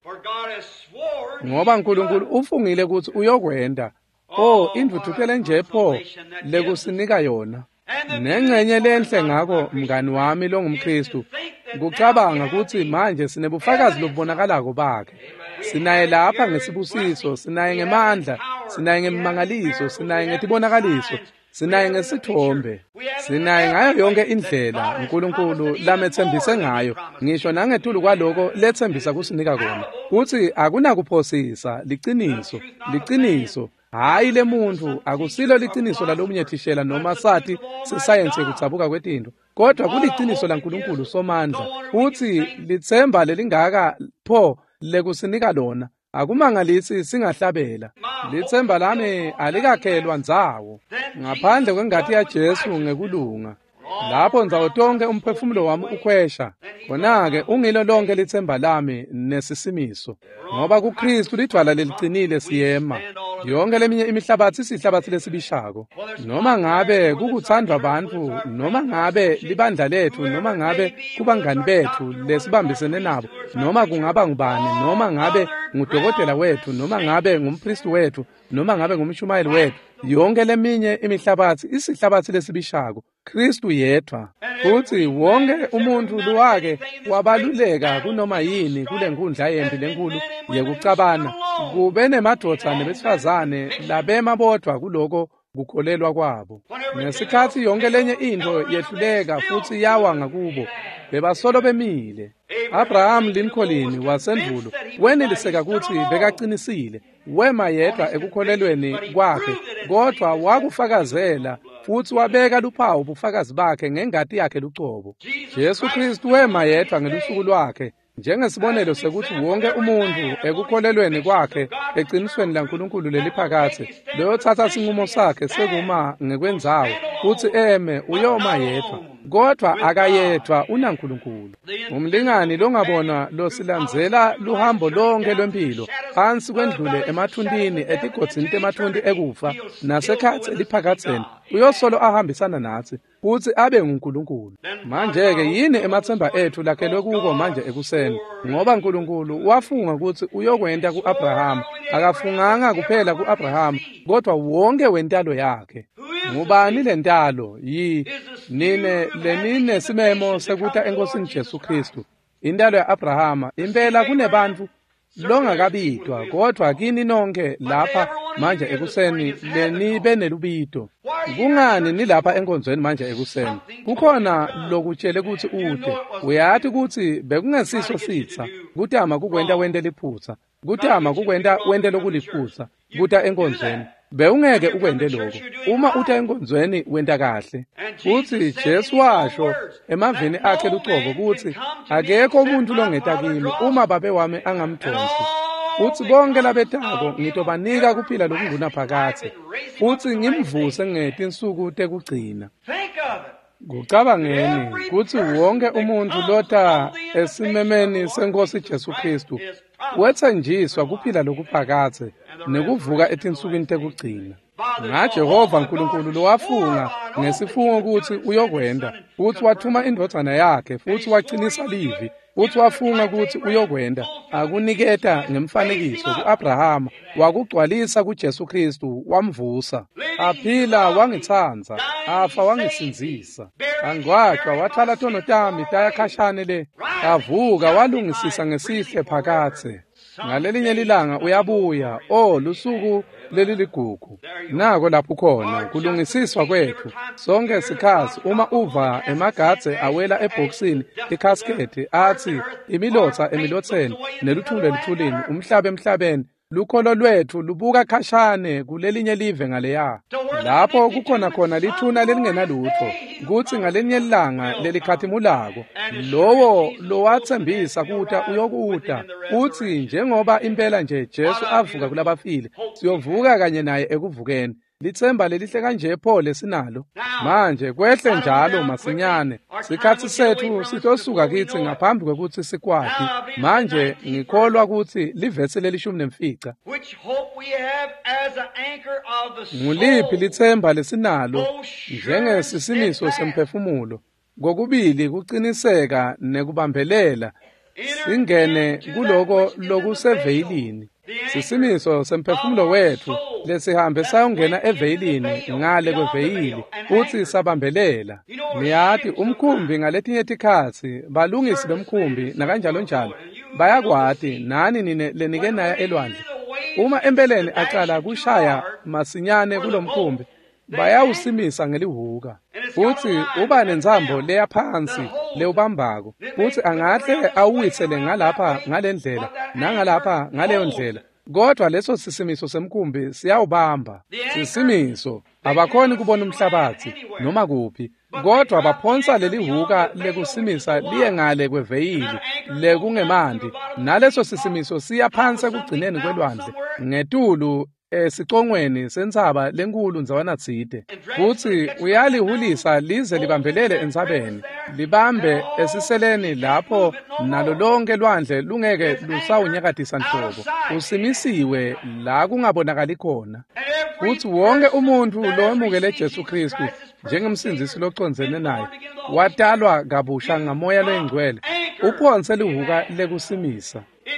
ngoba uNkulunkulu ufungile ukuthi uyokwenda. Oh, indvuthukele nje pho lekusinika yona. Nengcenye lenhle ngako mngani wami longumKristu, kucabanga ukuthi manje sinebufakazi lobubonakalako bakhe. Sinaye lapha ngesibusiso, sinaye ngemandla, sinaye ngemangaliso, sinaye ngetibonakaliso, sinaye ngesithombe, sinaye ngayo yonke indlela uNkulunkulu lamethembise ngayo, ngisho nangetulu kwaloko lethembisa kusinika kona. Kuthi akunakuphosisa, liciniso, liciniso. Hayi le muntu akusilo liciniso lalomunye noma sathi sesayensi kutsabuka kwetinto, kodwa kuliciniso laNkulunkulu somandla. Futhi lithemba lelingaka pho lekusinika lona akumangalisi singahlabela. Lithemba lami alikakhelwa ndzawo ngaphandle kwengati ya Jesu ngekulunga. Lapho nzawo tonke umphefumulo wami ukhwesha, khona-ke ungilo lonke lithemba lami nesisimiso, ngoba kuKristu lidwala lelicinile siyema. Yonke leminye imihlabathi isihlabathi lesibishako, noma ngabe kukuthandwa abantu, noma ngabe libandla lethu, noma ngabe kubangani bethu lesibambisene nabo, noma kungaba ngubani, noma ngabe ngudokotela wethu, noma ngabe ngumpristi wethu, noma ngabe ngumshumayeli wethu. Yonke leminye imihlabathi isihlabathi lesibishako, Kristu yedwa. Futhi wonke umuntu luwake wabaluleka kunoma yini kule nkundla yempi lenkulu yekucabana. Kube nemadoda nebesifazane labema bodwa kuloko kukholelwa kwabo. Ngesikhathi yonke lenye into yehluleka futhi yawa ngakubo, bebasolo bemile. Abraham Lincoln wasendulo weneliseka ukuthi bekaqinisile, wema yedwa ekukholelweni kwakhe, kodwa wakufakazela futhi wabeka luphawu ubufakazi bakhe ngengadi yakhe lucobo. Jesu Kristu wema yedwa ngelusuku lwakhe, njengesibonelo sekuthi wonke umuntu ekukholelweni kwakhe eqinisweni laNkulunkulu leliphakathi leyothatha sinqumo sakhe sekuma ngekwenzayo futhi eme uyoma yedwa, kodwa akayedwa unaNkulunkulu. Umlingani longabona losilandzela luhambo lonke lwempilo phansi kwendlule emathundini etigodzini temathundi ekufa nasekhatsi eliphakatheni uyosolo ahambisana nathi futhi abe nguNkulunkulu. Manje-ke yini emathemba ethu lakhelwe kuko manje ekuseni? Ngoba uNkulunkulu wafunga ukuthi uyokwenta ku-Abrahama, akafunganga kuphela ku-Abrahama kodwa wonke wentalo yakhe. Ngubani le ntalo? Yi nine lenine simemo sekuta enkosini Jesu Kristu, intalo ya-Abrahama. Impela kunebantu longakabitwa, kodwa kini nonke lapha manje ekuseni lenibe nelubito. Kungani nilapha enkonzweni manje ekuseni? Kukhona lokutshele ukuthi ude uyathi ukuthi bekungesiso sitha, kutama kukwenta wente liphutha, kutama kukwenta wente lokuliphutha, kuta enkonzweni bewungeke ukwente lokho. Uma uta enkonzweni wenta kahle. Futhi Jesu washo emaveni akhe lucobo ukuthi akekho umuntu longeta kimi uma babe wami angamthonsi. Futhi bonke labetako ngitobanika kuphila lokunguna phakathi, futhi ngimvuse ngeti insuku tekugcina. Kucabangeni kuthi wonke umuntu lota esimemeni senkosi Jesu Kristu wethenjiswa kuphila lokuphakathi nekuvuka etinsukwini tekugcina. NgaJehova uNkulunkulu lowafunga ngesifungo ukuthi uyokwenda, futhi wathuma indodana yakhe, futhi waqinisa livi, futhi wafunga ukuthi uyokwenda akuniketa ngemfanekiso ku-Abrahama, wakugcwalisa kuJesu Kristu, wamvusa. Aphila wangithanza, afa wangisinzisa. Angcwatshwa wathala tono tami tayakhashane le, avuka walungisisa ngesihle phakathi. Ngalelinye lilanga uyabuya, oh lusuku leli ligugu. Nako lapho khona kulungisiswa kwethu sonke isikhathi uma uva emagadze awela ebhokisini ikhasketi athi imilotha emilotheni neluthule luthulini umhlaba emhlabeni, lukholo lwethu lubuka khashane kulelinye live ngaleya. Lapho kukhona khona lithuna lelingenalutho, kuthi ngalenye ilanga lelikhathimulako lowo lowathembisa kuta uyokuta, uthi njengoba impela nje Jesu avuka kulabafile siyovuka kanye naye ekuvukeni. Lithemba lelihle kanje pho lesinalo manje kwehle njalo masinyane. Sikhathi sethu sitosuka kithi ngaphambi kwekuthi sikwadi. Manje ngikholwa ukuthi livese lelishumi nemfica. Nguliphi lithemba lesinalo njengesisimiso semphefumulo, kokubili kuqiniseka nekubambelela singene kuloko lokuseveyilini. Sisimiso semphefumulo wethu lesihambe sayongena eveyilini ngale kweveyili futhi sabambelela. Niyathi umkhumbi ngaletinye tikhathi balungisi bemkhumbi nakanjalo njalo bayakwati nani nine lenikenaya elwandle. Uma empeleni aqala kushaya masinyane kulomkhumbi bayawusimisa ngelihuka, futhi uba nenzambo leya phansi leubambako, futhi angahle awuyisele ngalapha ngalendlela nangalapha ngaleyo ndlela. Kodwa leso sisimiso semkhumbi siyawubamba. Sisimiso abakhoni kubona umhlabathi noma kuphi, kodwa baphonsa lelihuka lekusimisa liye ngale kweveyili lekungemandi. Naleso sisimiso siya phansi ekugcineni kwelwandle ngetulu esicongweni sentsaba lenkulu nzawana tsite, futhi uyalihulisa lize libambelele entsabeni, libambe esiseleni lapho nalo lonke lwandle lungeke lusawunyakatisa nhlobo. Usimisiwe la kungabonakali khona. Futhi wonke umuntu loemukele Jesu Kristu njengemsindisi locondzene naye watalwa kabusha ngamoya lengcwele, uphonse lihuka lekusimisa.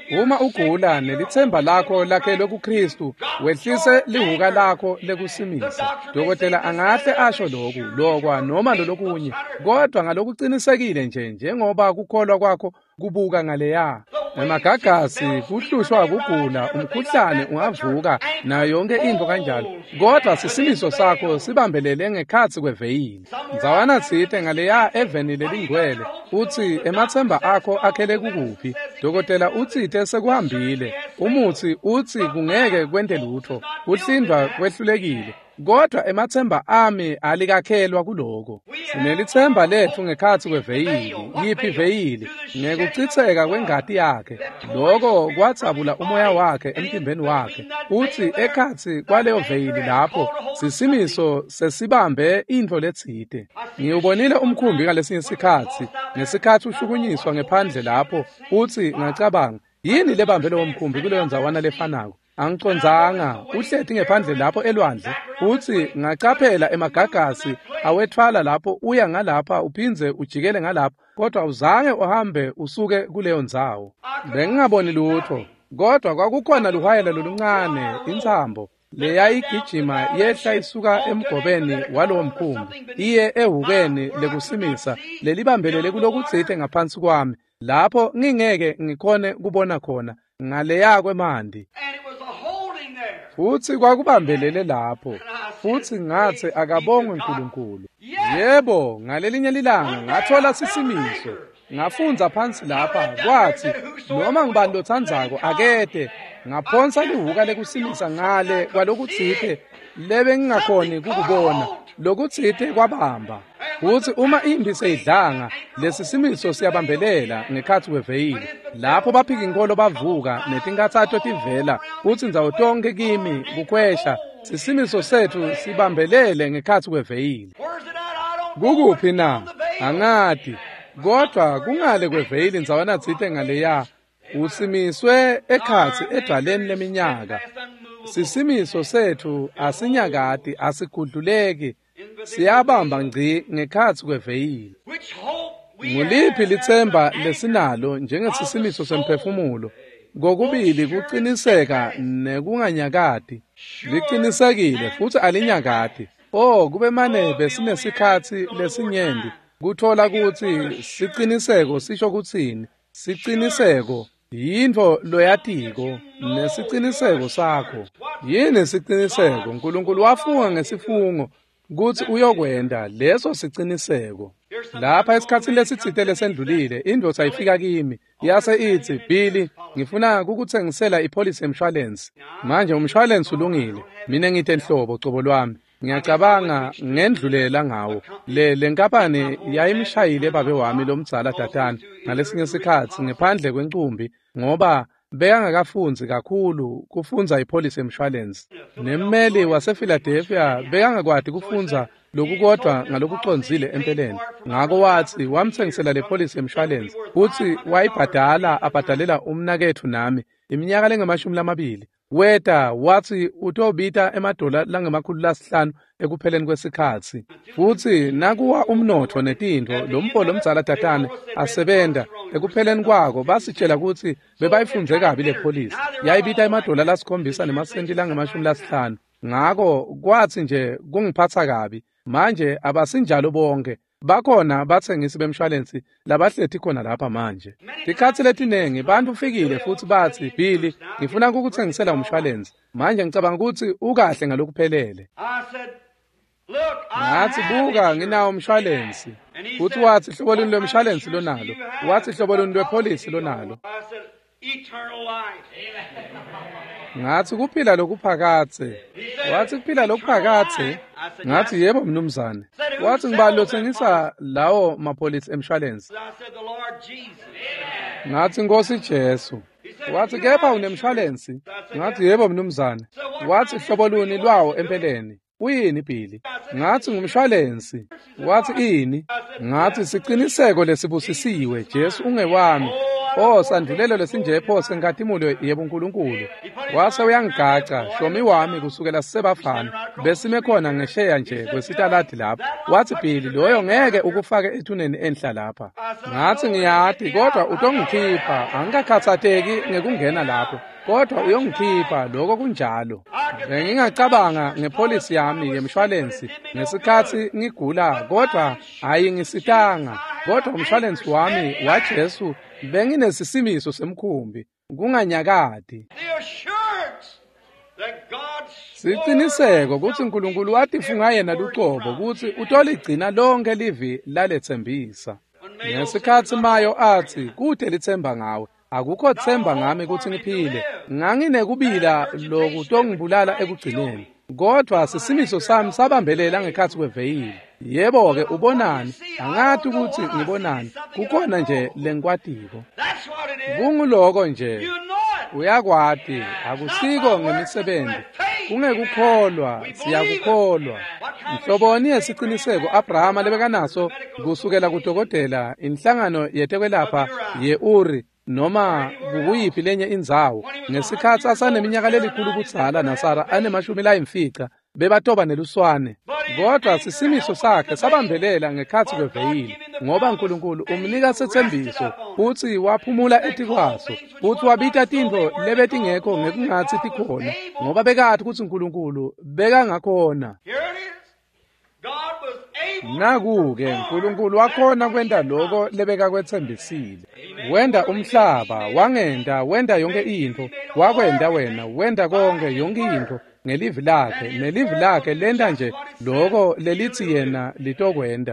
Uma ugula nelithemba lakho lakhelwe kuKristu, wehlise lihuka lakho lekusimisa. Dokotela angahle asho lokhu, lokwa noma lolokunye, kodwa ngalokuqinisekile nje njengoba kukholwa kwakho kubuka ngaleya. Emagagasi kuhlushwa kugula, umkhuhlane ungavuka nayo yonke into kanjalo. Kodwa sisimiso sakho sibambelele ngekhathi kweveyili. Nzawana tsite ngaleya eveni lelingcwele, uthi emathemba akho akhele kukuphi. Dokotela utsite sekuhambile, umuthi uthi kungeke kwente lutho, uhlindwa kwehlulekile. Kodwa emathemba ami alikakhelwa kuloko. Sinelithemba lethu ngekhathi kweveyili, yiphi veyili, ngekuchitheka kwengadi yakhe. Lokho kwatsabula umoya wakhe emtimbeni wakhe. Uthi ekhathi kwaleyo veyili lapho sisimiso sesibambe into letsite. Ngiubonile umkhumbi ngalesinye isikhathi, ngesikhathi ushukunyiswa ngephandle lapho, uthi ngacabanga, yini lebambe lo mkhumbi kuleyo nzawana lefanako? Angicondzanga, uhlethi ngephandle lapho elwandle, uthi ngacaphela emagagasi awethwala lapho uya ngalapha uphindze ujikele ngalapho, kodwa uzange uhambe usuke kuleyo ndzawo. Bengingaboni lutho, kodwa kwakukhona luhwayela loluncane, intsambo leyayigijima yehla isuka emgobeni walowo mkhumbi, iye ehukeni lekusimisa, lelibambelele kulokutsite ngaphansi kwami, lapho ngingeke ngikhone kubona khona, ngaleya kwemandi. Futhi kwakubambelele lapho, futhi ngathi akabongwe uNkulunkulu. Yebo, ngalelinye lilanga ngathola sisimiso, ngafunza phansi lapha, kwathi noma ngibani lothandzako akede, ngaphonsa lihuka lekusimisa ngale kwalokutsite lebe ngingakhoni kukubona, lokutsite kwabamba. Futhi uma imbi seyidlanga, lesisimiso siyabambelela ngekhathi kweveyili. Lapho baphika inkolo bavuka, netingathathu tivela, futhi ndzawo tonke kimi kukhwesha, sisimiso sethu sibambelele ngekhathi kweveyili. Kukuphi na? Angati. Kodwa kungale kweveyili ndzawana tsite ngaleya, usimiswe ekhathi edwaleni leminyaka. Sisimiso sethu asinyakati, asigudluleki, siyabamba ngci ngekhathi kweveyili. Nguliphi lithemba lesinalo njengesisimiso semphefumulo? Kokubili kuqiniseka nekunganyakati. Liqinisekile futhi alinyakati. Oh, kube mane besinesikhathi lesinyendi, kuthola kuthi siqiniseko sisho kuthini? Siqiniseko yinto loyatiko nesiqiniseko sakho. Yini siqiniseko? uNkulunkulu wafunga ngesifungo kuthi uyokwenda leso siqiniseko. Lapha esikhathini lesitsite lesendlulile, indvodza ifika kimi yase ithi, Billy, ngifuna kukuthengisela ipolicy emshwalensi. Manje umshwalensi ulungile, mina ngithe nhlobo cobo lwami, ngiyacabanga ngendlulela ngawo. Le lenkampani yayimshayile babe wami lomdzala tatana ngalesinye isikhathi ngephandle kwencumbi, ngoba bekangakafunzi kakhulu kufunza ipolicy emshwalensi. Nemmeli wasePhiladelphia bekangakwadi kufunza lokukodwa ngalokuconzile empeleni. Ngako wathi wamthengisela le policy emshwalensi, uthi wayibhadala abhadalela umnakethu nami iminyaka lengamashumi lamabili. Weta wathi utobita emadola langemakhulu lasihlanu ekupheleni kwesikhathi. Futhi nakuwa umnotho netinto lompolo omdzala tatane asebenda ekupheleni kwako basitshela ukuthi bebayifunze kabi le policy. Yayibita emadola lasikhombisa nemasenti langamashumi lasihlanu. Ngako kwathi nje kungiphatha kabi. Manje abasinjalo bonke. Bakhona bathengisi bemshwalensi labahlethi khona lapha manje. Tikhathi letinengi bantu ufikile futhi bathi, Billy, ngifuna ukukuthengisela umshwalensi. Manje ngicabanga ukuthi ukahle ngalokuphelele. Ngathi buka nginawo umshwalensi. Futhi wathi hlobo luni lomshwalensi lonalo? Wathi hlobo luni lwepolicy lonalo? Ngathi kuphila lokuphakathe. Wathi kuphila lokuphakathe. Ngathi yebo mnumzane. Wathi ngibani lothengisa lawo mapolicy emshwalensi? Ngathi Nkosi Jesu. Wathi kepha unemshwalensi? Ngathi yebo mnumzane. Wathi hlobo luni lwawo empeleni? Uyini Billy? Ngathi ngumshwalensi. Wathi ini? Ngathi siqiniseko lesibusisiwe, Jesu ungewami. oh sandulelo lesinjepho senkathimulwe yebo uNkulunkulu wase uyangigaca shomi wami kusukela sisebafana besime khona ngesheya nje kwesitaladi lapha wathi Bhili loyo ngeke ukufake ethuneni enhla lapha ngathi ngiyati kodwa utongikhipha angikakhathateki ngekungena lapho kodwa uyongikhipha lokho kunjalo ngingacabanga ngepolisi yami yemshwalensi ngesikhathi ngigula kodwa hayi ngisitanga kodwa umshwalensi wami waJesu benginesisimiso semkhumbi kunganyakadi siqiniseko ukuthi uNkulunkulu watifunga yena luqobo ukuthi utoligcina lonke livi lalethembisa ngesikhathi mayo athi kude lithemba ngawe akukho themba ngami ukuthi ngiphile nganginekubila lokutongibulala ekugcineni kodwa sisimiso sami sabambelela ngekhathi kweveyili yebo ke ubonani angathi ukuthi ngibonani kukhona nje lenkwatiko kunguloko nje uyakwati akusiko ngemisebenzi kungekukholwa siyakukholwa mhloboni yesiqiniseko Abraham lebekanaso kusukela kuDokotela inhlangano yetekwelapha yeUri noma kukuyiphi lenye indzawo ngesikhathi asaneminyaka lelikhulu kutsala naSara anemashumi layimfica bebatoba neluswane kodwa sisimiso sakhe sabambelela ngekhathi kweveyili ngoba uNkulunkulu umnika sethembiso futhi waphumula etikwaso futhi wabita tintfo lebetingekho ngekungathi tikhona ngoba bekathi ukuthi uNkulunkulu beka ngakhona naku-ke uNkulunkulu wakhona kwenta lokho lebeka kwethembisile wenda umhlaba wangenda wenda yonke into wakwenda wena wenda konke yonke into ngelivi lakhe nelivi lakhe lenda nje lokho lelithi yena litokwenda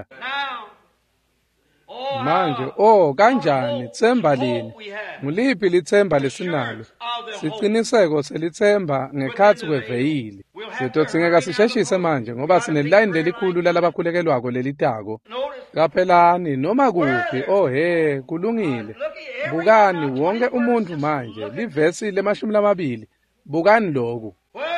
manje oh kanjani themba lini nguliphi lithemba lesinalo siqiniseko selithemba ngekhathi kweveyili sitothingeka sisheshise manje ngoba sineline lelikhulu lalabakhulekelwako lelitako kaphelani noma kuphi oh he kulungile bukani wonke umuntu manje livesi lemashumi lamabili bukani lokhu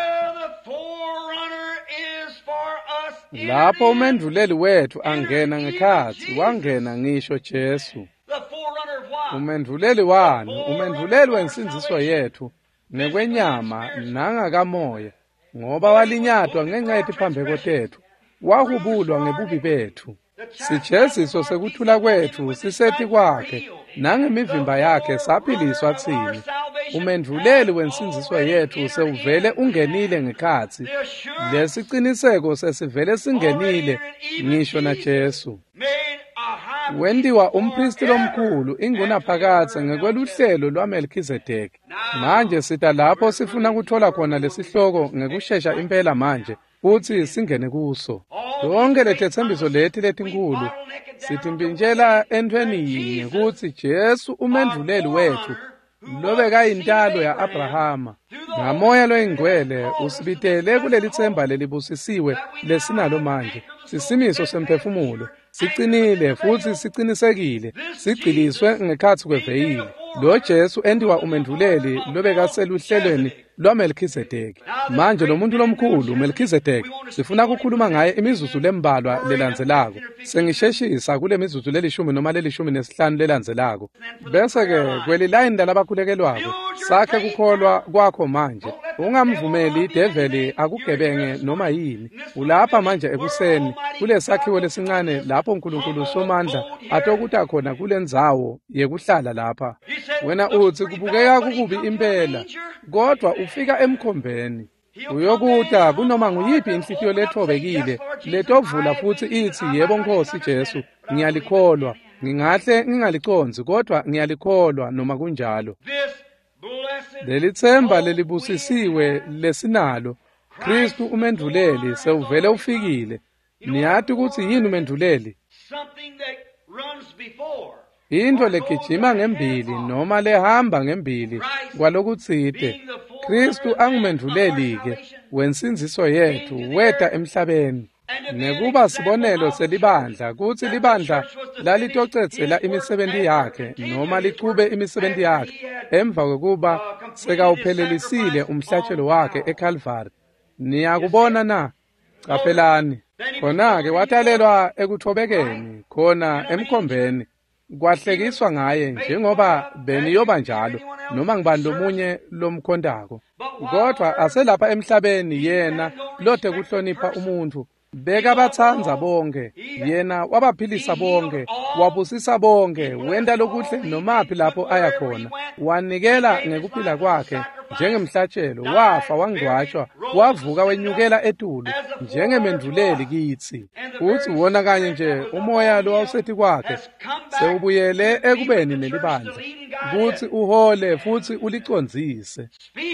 lapho umenduleli wethu angena ngekhathi wangena ngisho Jesu umenduleli wani umenduleli wensinziso yethu nekwenyama nangakamoya ngoba walinyatwa ngenxa yetiphambeko tethu wahubulwa ngebubi bethu sijeziso sekuthula kwethu sisethi kwakhe nangemivimba yakhe saphiliswa thini umenduleli wensinziso yethu sewuvele ungenile ngekhathi lesiqiniseko sesivele singenile ngisho na Jesu wendiwa umpristi lomkhulu ingunaphakathe ngekweluhlelo lwaMelkizedeki manje sita lapho sifuna kuthola khona lesihloko ngekushesha impela manje futhi singene kuso lonke lethembiso lethi letinkulu sitimbinjela entweni yinye ukuthi Jesu umenduleli wethu lobeka intalo ya Abrahama ngamoya loyingcwele usibitele kuleli themba lelibusisiwe lesinalo manje sisimiso semphefumulo siqinile futhi siqinisekile sigciliswe ngekhathi kweveyili lo Jesu endiwa umenduleli lobeka seluhlelweni lwaMelkizedeki manje lo muntu lomkhulu uMelkizedeki sifuna ukukhuluma ngaye imizuzu lembalwa lelandzelako sengisheshisa kule mizuzu lelishumi noma lelishumi nesihlanu lelandzelako bese ke kwelilayini lalabakhulekelwako sakhe kukholwa kwakho manje ungamvumeli ideveli akugebenge noma yini ulapha manje ekuseni kule sakhiwo lesincane lapho uNkulunkulu somandla atokuta khona kule ndzawo yekuhlala lapha wena uthi kubukeka kukubi impela kodwa ufika emkhombeni uyokuta kunoma nguyiphi inhlitiyo lethobekile letovula futhi ithi yebo Nkosi Jesu ngiyalikholwa ngingahle ngingaliconzi kodwa ngiyalikholwa noma kunjalo lelithemba lelibusisiwe lesinalo Kristu umenduleli sewuvele ufikile niyathi ukuthi yini umenduleli into legijima ngembili noma lehamba ngembili kwalokutsite Kristu angumenduleli-ke wensinziso yethu weta emhlabeni nekuba sibonelo selibandla kuthi libandla lalitocedzela imisebenzi yakhe noma lichube imisebenzi yakhe emva kokuba sekawuphelelisile umhlatshelo wakhe eCalvary niyakubona na caphelani khona-ke watalelwa ekuthobekeni khona emkhombeni kwahlekiswa ngaye njengoba beniyoba njalo noma ngibani lomunye lomkhondako. Kodwa aselapha emhlabeni yena lode kuhlonipha umuntu. Beka bathanza bonke, yena wabaphilisa bonke, wabusisa bonke, wenda lokuhle nomaphi lapho aya khona. Wanikela ngekuphila kwakhe njengemhlatshelo, wafa wangcwatshwa, wavuka wenyukela etulu njengemenduleli kithi. Uthi wona kanye nje umoya lo awusethi kwakhe sewubuyele ekubeni nelibandla, kuthi uhole futhi ulicondzise.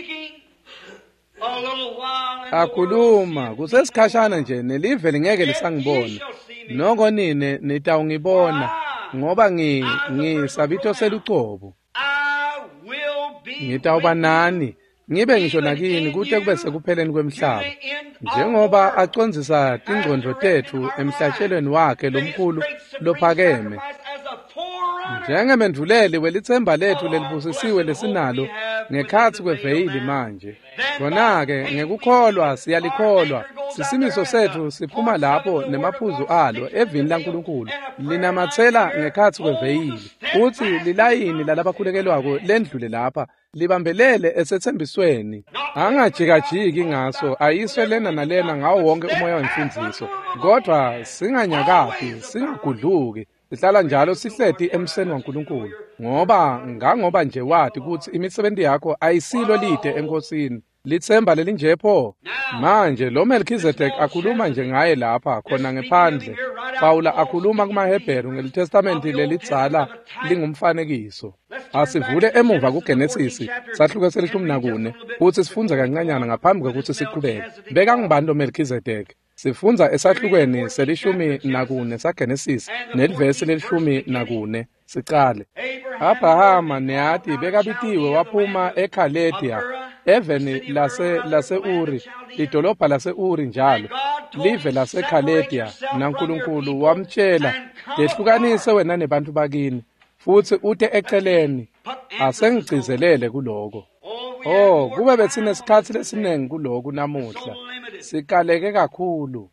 Akhuluma kusesikhashana nje nelive lingeke lisangibona. Noko nine nitawungibona ngoba ngi ngisabito selucobo. Ngitawuba nani ngibe ngisho nakini kude kube sekupheleni kwemhlaba. Njengoba acondzisa tingqondo tethu emhlatshelweni wakhe lomkhulu lophakeme. Njengemenduleli welithemba lethu lelibusisiwe lesinalo ngekhathi kweveyili manje. Khona-ke ngekukholwa siyalikholwa, sisimiso sethu siphuma lapho nemaphuzu alo evini laNkulunkulu linamathela ngekhathi kweveyili. Uthi lilayini lalabakhulekelwako lendlule lapha libambelele esethembisweni. Angajikajiki ngaso ayiswe lena nalena ngawo wonke umoya wemfundiso. Kodwa singanyakapi, singagudluki. Sihlala njalo sihleti emseni waNkulunkulu ngoba ngangoba nje wathi ukuthi imisebenzi yakho ayisilo lide enkosini. Lithemba lelinjepho manje lo Melchizedek akhuluma nje ngaye lapha khona ngephandle. Pawula akhuluma kumaHebheru ngelitestamenti lelidzala lingumfanekiso. Asivule emuva kuGenesis sahluke selishumi nakune uthi sifunza kancanyana ngaphambi kokuthi siqhubeke. Beka ngibani lo Melchizedek? Sifunza esahlukweni selishumi nakune saGenesis nelivesi lelishumi nakune. Siqale. Abrahama neati bekabitiwe waphuma eKhaledia eveni lase lase Uri, idolobha lase Uri njalo live lase Khalediya. naNkulunkulu wamtshela yehlukanise wena nebantu bakini futhi ute eceleni asengigcizelele kuloko. Oh kube bethina isikhathi lesinengi kuloko namuhla sikaleke kakhulu.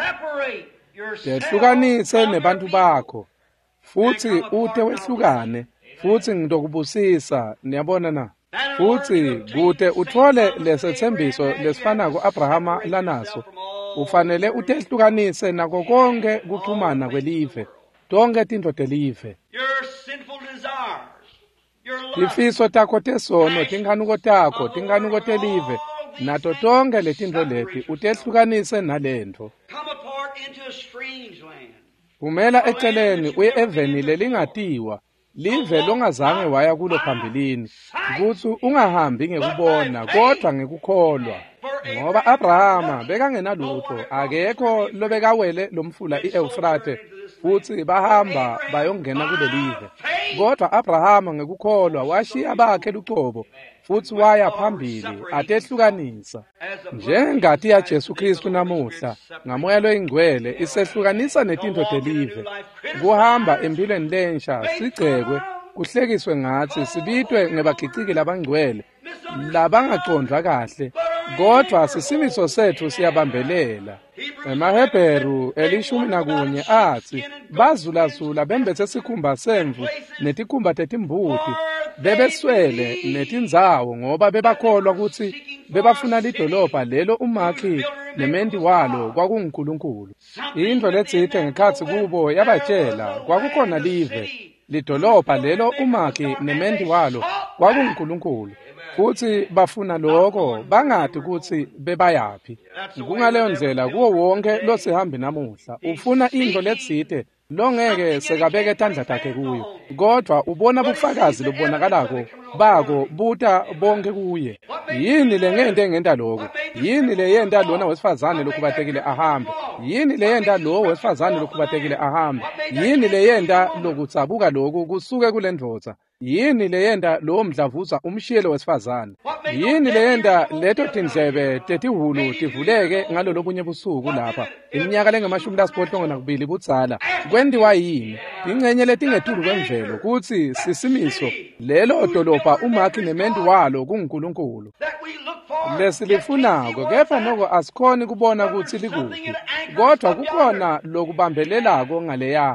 Yehlukanise nebantu bakho futhi ute wehlukane futhi ngidokubusisa. Niyabona na? Futhi kude uthole lesethembiso lesifana kuAbrahama lanaso ufanele utehlukanise nako konke kuxhumana kwelive, tonke tinto telive. Tifiso takho tesono, tinganuko takho, tinganuko telive, nato tonke letinto leti utehlukanise nalento. Kumela eceleni uye eveni lelingatiwa, live longazange waya kulo phambilini, kuthi ungahambi ngekubona kodwa ngekukholwa. Ngoba Abrahama bekangenalutho, akekho lobekawele lomfula iEufrate futhi bahamba bayongena kulelive. Kodwa Abrahama ngekukholwa washiya bakhe lucobo futhi waya phambili atehlukanisa. Njengati ya Jesu Kristu namuhla ngamoya loyingcwele isehlukanisa netinto telive. Kuhamba empilweni lensha sigcekwe kuhlekiswe ngathi sibitwe ngebagciciki labangcwele labangaqondwa kahle, kodwa sisimiso sethu siyabambelela. EmaHebheru elishumi nakunye athi bazulazula bembethe sikhumba semvu netikhumba tetimbuti bebeswele netindzawo ngoba bebakholwa ukuthi bebafuna lidolobha lelo umakhi nemendi walo kwakunguNkulunkulu. Into letsithe ngekhathi kubo yabatshela kwakukhona live lidolobha lelo umakhi nemendi walo kwakunguNkulunkulu. Futhi bafuna lokho bangathi ukuthi bebayaphi. Kungaleyo ndlela kuwo wonke losihambi namuhla ufuna into letsite longeke sekabeke tandla takhe kuyo, kodwa ubona bufakazi lobonakalako bako buta bonke kuye. Yini le ngento engenta lokho? Yini le yenda lona wesifazane lokhubatekile ahambe? Yini le yenda lo wesifazane lokhubatekile ahambe? Yini le yenda lokutsabuka lokho kusuke kulendvodza? Yini le yenda lo mdlavuza umshiyelo wesifazane? Yini le yenda leto tindlebe tetihulu tivuleke ngalo lobunye busuku lapha iminyaka lengemashumi lasiphohlongo nakubili budzala? Kwendiwa yini? Ingcenye letingetulu kwemvelo kuthi sisimiso lelo dolobha umakhi nemendi walo kunguNkulunkulu lesilifunako, kepha noko asikhoni kubona ukuthi likuphi, kodwa kukhona lokubambelelako ngaleya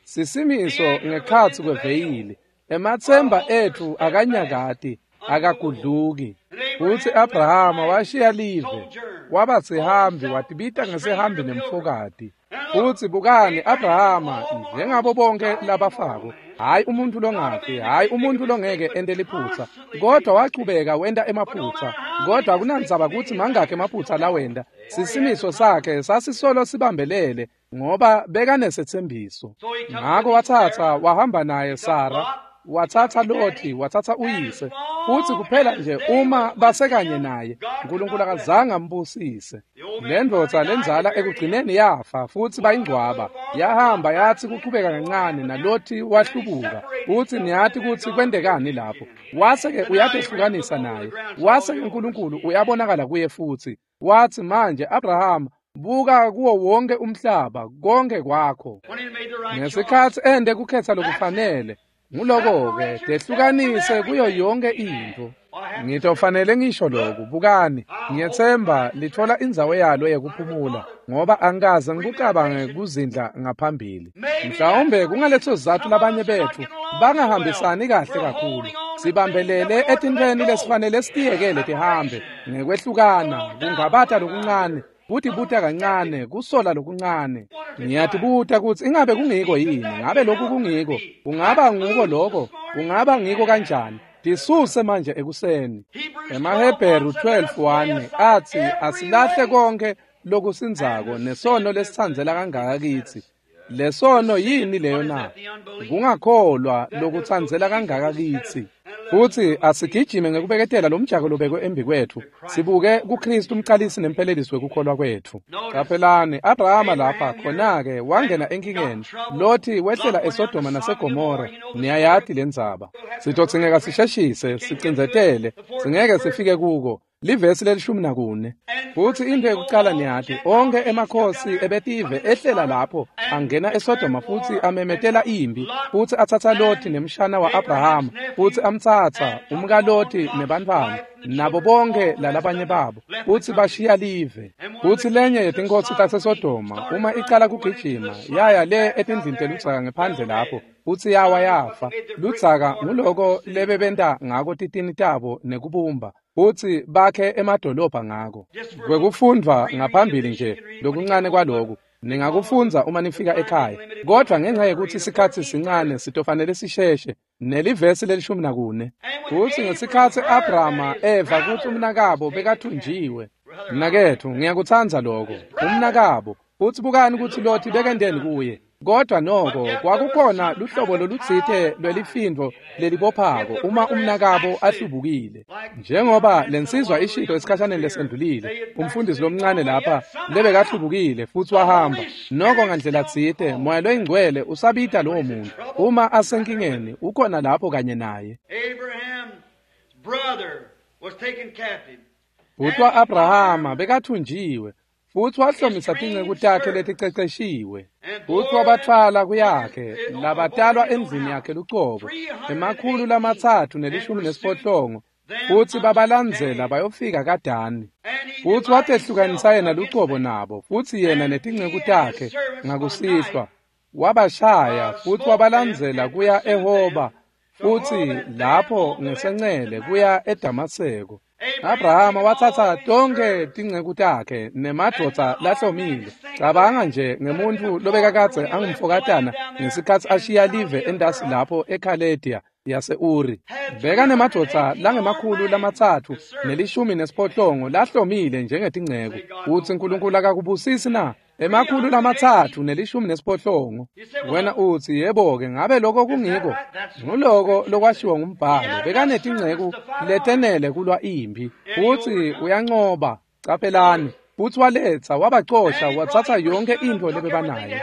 sisimiso ngekhathi kweveyili, emathemba ethu akanyakati, akagudluki. Futhi Abrahama washiya live, waba sihambi, watibita ngesihambi nemfokati. Futhi bukani Abrahama njengabo bonke labafako, hayi umuntu longafi, hayi umuntu longeke ente liphutha, kodwa waqhubeka wenda emaphutha, kodwa akunandzaba ukuthi mangakhe emaphutha la wenda. Sisimiso sakhe sasisolo sibambelele ngoba bekanesethembiso. Ngako wathatha wahamba naye Sara, wathatha Loti, wathatha uyise. Futhi kuphela nje uma basekanye naye, uNkulunkulu akazange ambusise. Le ndvodza lenzala ekugcineni yafa, futhi bayingcwaba. Yahamba yathi kuqhubeka kancane naLoti wahlubuka. Futhi niyathi ukuthi kwendekani lapho. Wase-ke uyathi ehlukanisa naye. Wase-ke uNkulunkulu uyabonakala kuye futhi. Wathi manje Abrahama, buka kuwo wonke umhlaba, konke kwakho. Ngesikhathi ende kukhetha lokufanele, nguloko-ke dehlukanise kuyo yonke into. Ngitofanele ngisho lokhu, bukani, ngiyethemba lithola indzawo yalo yekuphumula, ngoba angikaze ngikucabange kuzindla ngaphambili. Mhlawumbe kungaletho sizathu labanye bethu bangahambisani kahle kakhulu. Sibambelele etintweni lesifanele sitiyekele tihambe, ngekwehlukana, kungabata lokuncane, futhi buta kancane, kusola lokuncane. Ngiyathi buta ukuthi ingabe kungiko yini, ngabe lokhu kungiko, kungaba nguko lokho, kungaba ngiko kanjani. Tisuse manje ekuseni. EmaHebheru twelve one athi asilahle konke lokusinzako nesono lesithandzela kangaka kithi. Lesono yini leyo na? Kungakholwa lokuthandzela kangaka kithi. Futhi asigijime ngekubeketela lo mjako lobekwe embi kwethu. Sibuke kuKristu umqalisi nemphelelisi wekukholwa kwethu. Qaphelani, Abrahama lapha khona-ke wangena enkingeni. Loti wehlela eSodoma naseGomora. Niyayathi lendzaba. Sitotsingeka sisheshise, sicinzetele, singeke sifike kuko. Livesi lelishumi nakune. Futhi into yokuqala niyathi onke emakhosi ebetive ehlela lapho angena eSodoma futhi amemetela impi, futhi athatha Loti nemshana wa Abrahama, futhi amthatha umka Loti nebantwana nabo bonke lalabanye babo, futhi bashiya live. Futhi lenye yetinkosi taseSodoma uma iqala kugijima yaya le etindlini teludzaka ngephandle lapho, futhi yawa yafa. Ludzaka nguloko lebebenta ngako titini tabo nekubumba, futhi bakhe emadolobha ngako. Kwekufundwa ngaphambili nje lokuncane kwaloku ningakufunza uma nifika ekhaya, kodwa ngenxa yokuthi isikhathi sincane sitofanele sisheshe nelivesi lelishumi nakune. Futhi ngesikhathi Abrahama eva kuthi umnakabo bekathunjiwe. Mnakethu ngiyakuthanza lokho, umnakabo. Futhi bukani ukuthi Loti bekendeni kuye. Kodwa noko kwakukhona luhlobo lolutsithe lwelifindvo lelibophako uma umnakabo ahlubukile. Njengoba lensizwa ishito esikhashaneni lesendlulile, umfundisi lomncane lapha lebekahlubukile futhi wahamba, noko ngandlela tsite moya loyingcwele usabita lowo muntu uma asenkingeni ukhona lapho kanye naye. Abraham's brother was taken captive. Futhi wa-Abrahama bekathunjiwe, futhi wahlomisa tinceku takhe leticeceshiwe, futhi wabathwala kuyakhe labatalwa endlini yakhe luqobo emakhulu lamathathu nelishumi nesiphohlongo, futhi babalandzela bayofika kaDani. Futhi watehlukanisa yena luqobo nabo, futhi yena netinceku takhe ngakusihlwa wabashaya, futhi wabalandzela kuya eHoba, futhi lapho ngesencele kuya eDamaseko. Abrahama wathatha tonke tinceku takhe nemadvodza lahlomile. Cabanga nje ngemuntu lobekakadze angumfokatana ngesikhathi ashiya live endasi lapho eKhalediya yase-Uri. Beka nemadvodza langemakhulu lamathathu nelishumi nesiphohlongo lahlomile njengetinceku. Uthi uNkulunkulu akakubusisi na? Emakhulu lamathathu nelishumi nesiphohlongo. Wena uthi yebo-ke ngabe lokho kungiko. Nguloko lokwashiwo ngumbhalo, bekanetinceku letenele kulwa impi, futhi uyancoba. Qaphelani, futhi waletha wabacosha, wathatha yonke into lebebanayo,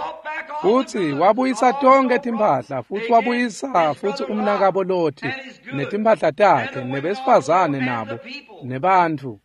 futhi wabuyisa tonke timphahla, futhi wabuyisa futhi umnakabo Loti netimpahla takhe nebesifazane nabo nebanthu.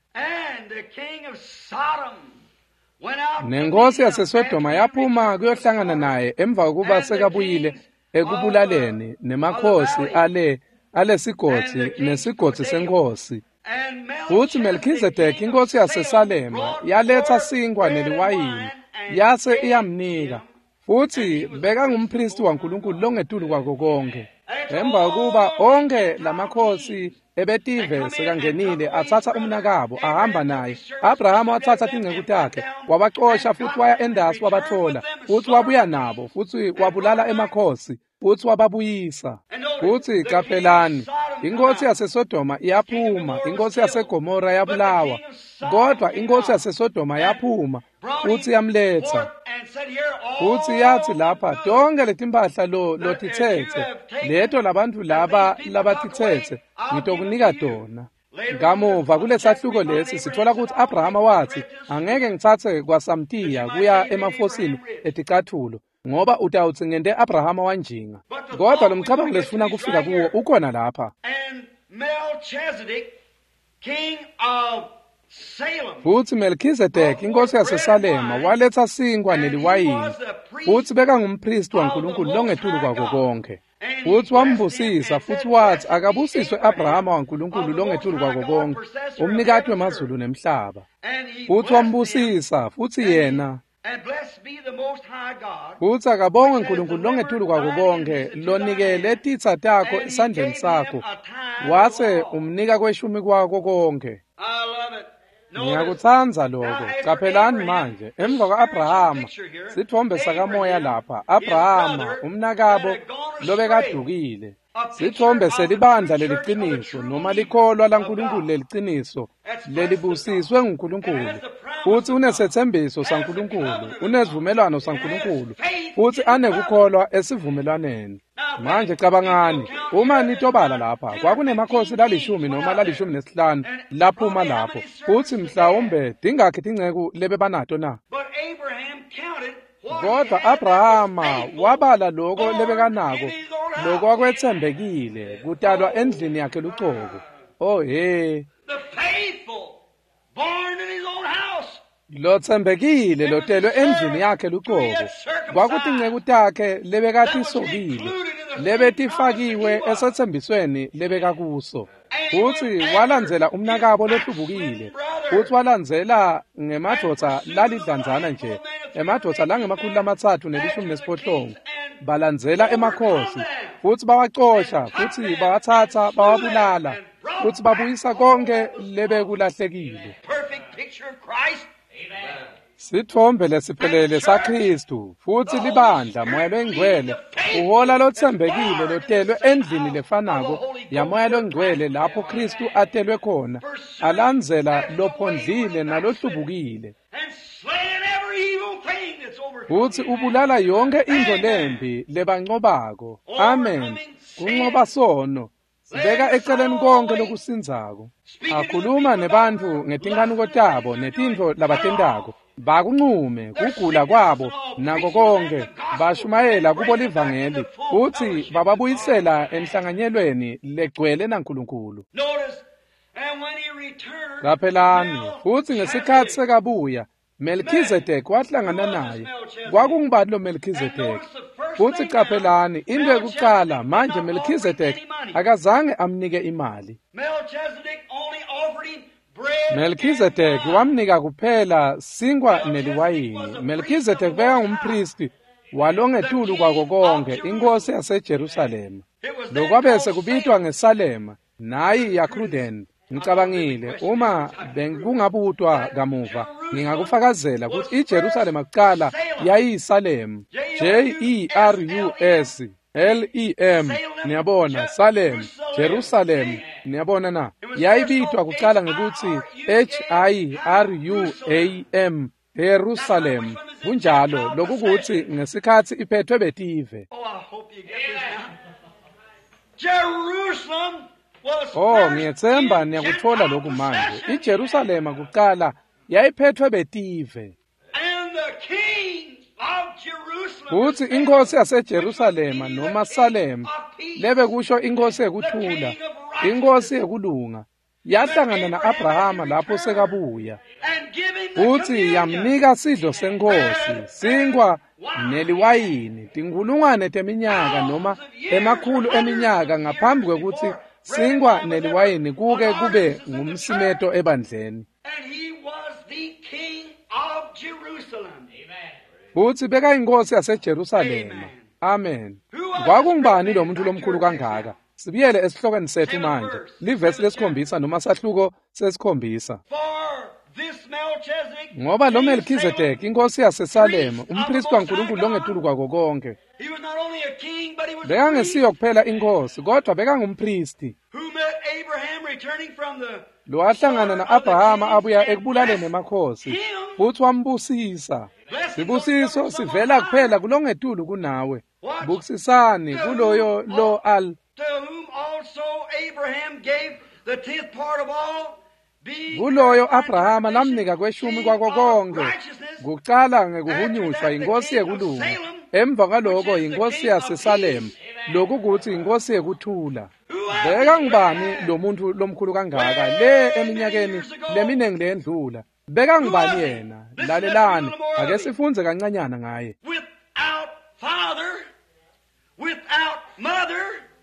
Nenkosi yaseSodoma yaphuma kuyohlangana naye emva kokuba sekabuyile ekubulaleni nemakhosi ale alesigodzi nesigodzi senkosi. Futhi Melchizedeki inkosi yaseSalema yaletha sinkwa neliwayini yase iyamnika. futhi bekangumpristi waNkulunkulu longetulu kwako konke. Emva kokuba onke lamakhosi ebetive sekangenile athatha umnakabo ahamba naye, Abrahama wathatha ingceku takhe wabaxosha futhi waya endasi wabathola futhi wabuya nabo futhi wabulala emakhosi futhi wababuyisa. Futhi kapelani, inkosi yaseSodoma iyaphuma, inkosi yaseGomora yabulawa, kodwa inkosi yaseSodoma yaphuma futhi yamletha. Futhi yathi lapha, tonke letimpahla lo lotithethe, leto labantu laba labatithethe, ngitokunika tona. Ngamuva kulesahluko lesi sithola ukuthi Abrahama wathi, angeke ngithathe kwaSamtiya kuya emafosini eticathulo, ngoba utawuthi ngende Abrahama wanjinga. Kodwa lo mcabango lesifuna kufika kuwo ukhona lapha. Futhi Melchizedek inkosi yaseSalema waletha sinkwa neliwayini, futhi bekangumpristi waNkulunkulu longetulu kwako konke. Futhi wambusisa futhi wathi akabusiswe Abrahama waNkulunkulu longetulu kwako konke, umnikati wemazulu nemhlaba. Futhi wambusisa futhi yena futhi akabonge uNkulunkulu longetulu kwako konke lonikele titha takho esandleni sakho, wase umnika kweshumi kwako konke. Ngiyakuthanza lokho. Capelani manje, emva kwa-Abrahama sithombe sakamoya lapha. Abrahama umnakabo lobekadukile. Sithombe selibandla leliqiniso noma likholwa laNkulunkulu leliqiniso lelibusiswe nguNkulunkulu. Futhi unesethembiso saNkulunkulu, unezivumelwano saNkulunkulu, futhi anekukholwa esivumelwaneni. Manje cabangani, uma nitobala lapha kwakunemakhosi lalishumi noma lalishumi nesihlanu laphuma lapho, futhi mhlawumbe dingakhe ingceku lebe banato na. Kodwa Abrahama wabala lokho lebekanako, lokho akwethembekile kutalwa endlini yakhe luchoko. Oh hey, lothembekile lotelwe endlini yakhe luchoko. Kwakuthi ingceku takhe lebekathi isokile, lebetifakiwe esethembisweni lebekakuso. Futhi walandzela umnakabo lohlubukile, futhi walandzela ngemadoda lalidlanzana nje, emadoda langemakhulu lamathathu nelishumi nesiphohlongo, balandzela emakhosi, futhi bawacosha, futhi bawathatha, bawabulala, futhi babuyisa konke lebekulahlekile. Sithombe lesiphelele saKristu, futhi libandla moya lengcwele uhola lothembekile lotelwe endlini lefanako yamoya longcwele lapho Kristu atelwe khona, alandzela lophondlile nalohlubukile, futhi ubulala yonke into lembi lebanqobako. Amen. Kunqoba sono, sibeka eceleni konke lokusinzako. Akhuluma nebantfu ngetinkanuko tabo netintfo labatentako, bakunqume kugula kwabo nako konke, bashumayela kubo livangeli, futhi bababuyisela enhlanganyelweni legcwele naNkulunkulu. Kapelani, futhi ngesikhathi sekabuya Melchizedek wahlangana naye. Kwakungubani lo Melchizedek? Futhi capelani, into yokuqala manje Melchizedek akazange amnike imali. Melchizedek wamnika kuphela sinkwa neliwayini. Melchizedek bekangumpristi walongetulu kwako konke, inkosi yaseJerusalema. Lokwabe sekubitwa ngeSalema, nayi yaKruden. Ngicabangile uma bengungabutwa kamuva ngingakufakazela ukuthi iJerusalema kuqala yayiyiSalem, J E R U S L E M, niyabona, Salem, Jerusalem, niyabona na, yayibitwa kuqala ngokuthi H I R U A M, Jerusalem, kunjalo lokuthi ngesikhathi iphethwe betive. Oh, ngiyethemba niyakuthola lokhu manje. iJerusalema kuqala yayiphethwe betive. Futhi inkosi yaseJerusalema noma Salem lebe kusho inkosi ekuthula, inkosi ekulunga, yahlangana na-Abrahama lapho sekabuya. Futhi yamnika sidlo senkosi, sinkwa neliwayini, tinkulungwane teminyaka noma emakhulu eminyaka ngaphambi kwekuthi sinkwa neliwayini kuke kube ngumsimeto ebandleni. futhi beka inkosi yaseJerusalema. Amen. Kwakungubani lo muntu lomkhulu kangaka? Sibiyele esihlokweni sethu manje, livesi lesikhombisa noma sahluko sesikhombisa. Ngoba lo Melchizedek inkosi yaseSalema, umpristi kaNkulunkulu longetulu kwako konke. Bekangesiyo kuphela inkosi, kodwa bekangumpristi. Lo wahlangana na-Abrahama abuya ekubulaleni emakhosi, futhi wambusisa. Sibusiso sivela kuphela kulongetulu kunawe. Bukisisani kuloyo lo al kuloyo Abrahama lamnika kweshumi kwako konke, kuqala ngekuhunyushwa inkosi yekulunga, emva kaloko inkosi yaseSalema, lokhu kuthi inkosi yekuthula. Beka ngubani lo muntu lomkhulu kangaka le eminyakeni leminingi lendlula? Beka ngubani yena? Lalelani, ake sifunze kancanyana ngaye. Without father, without mother,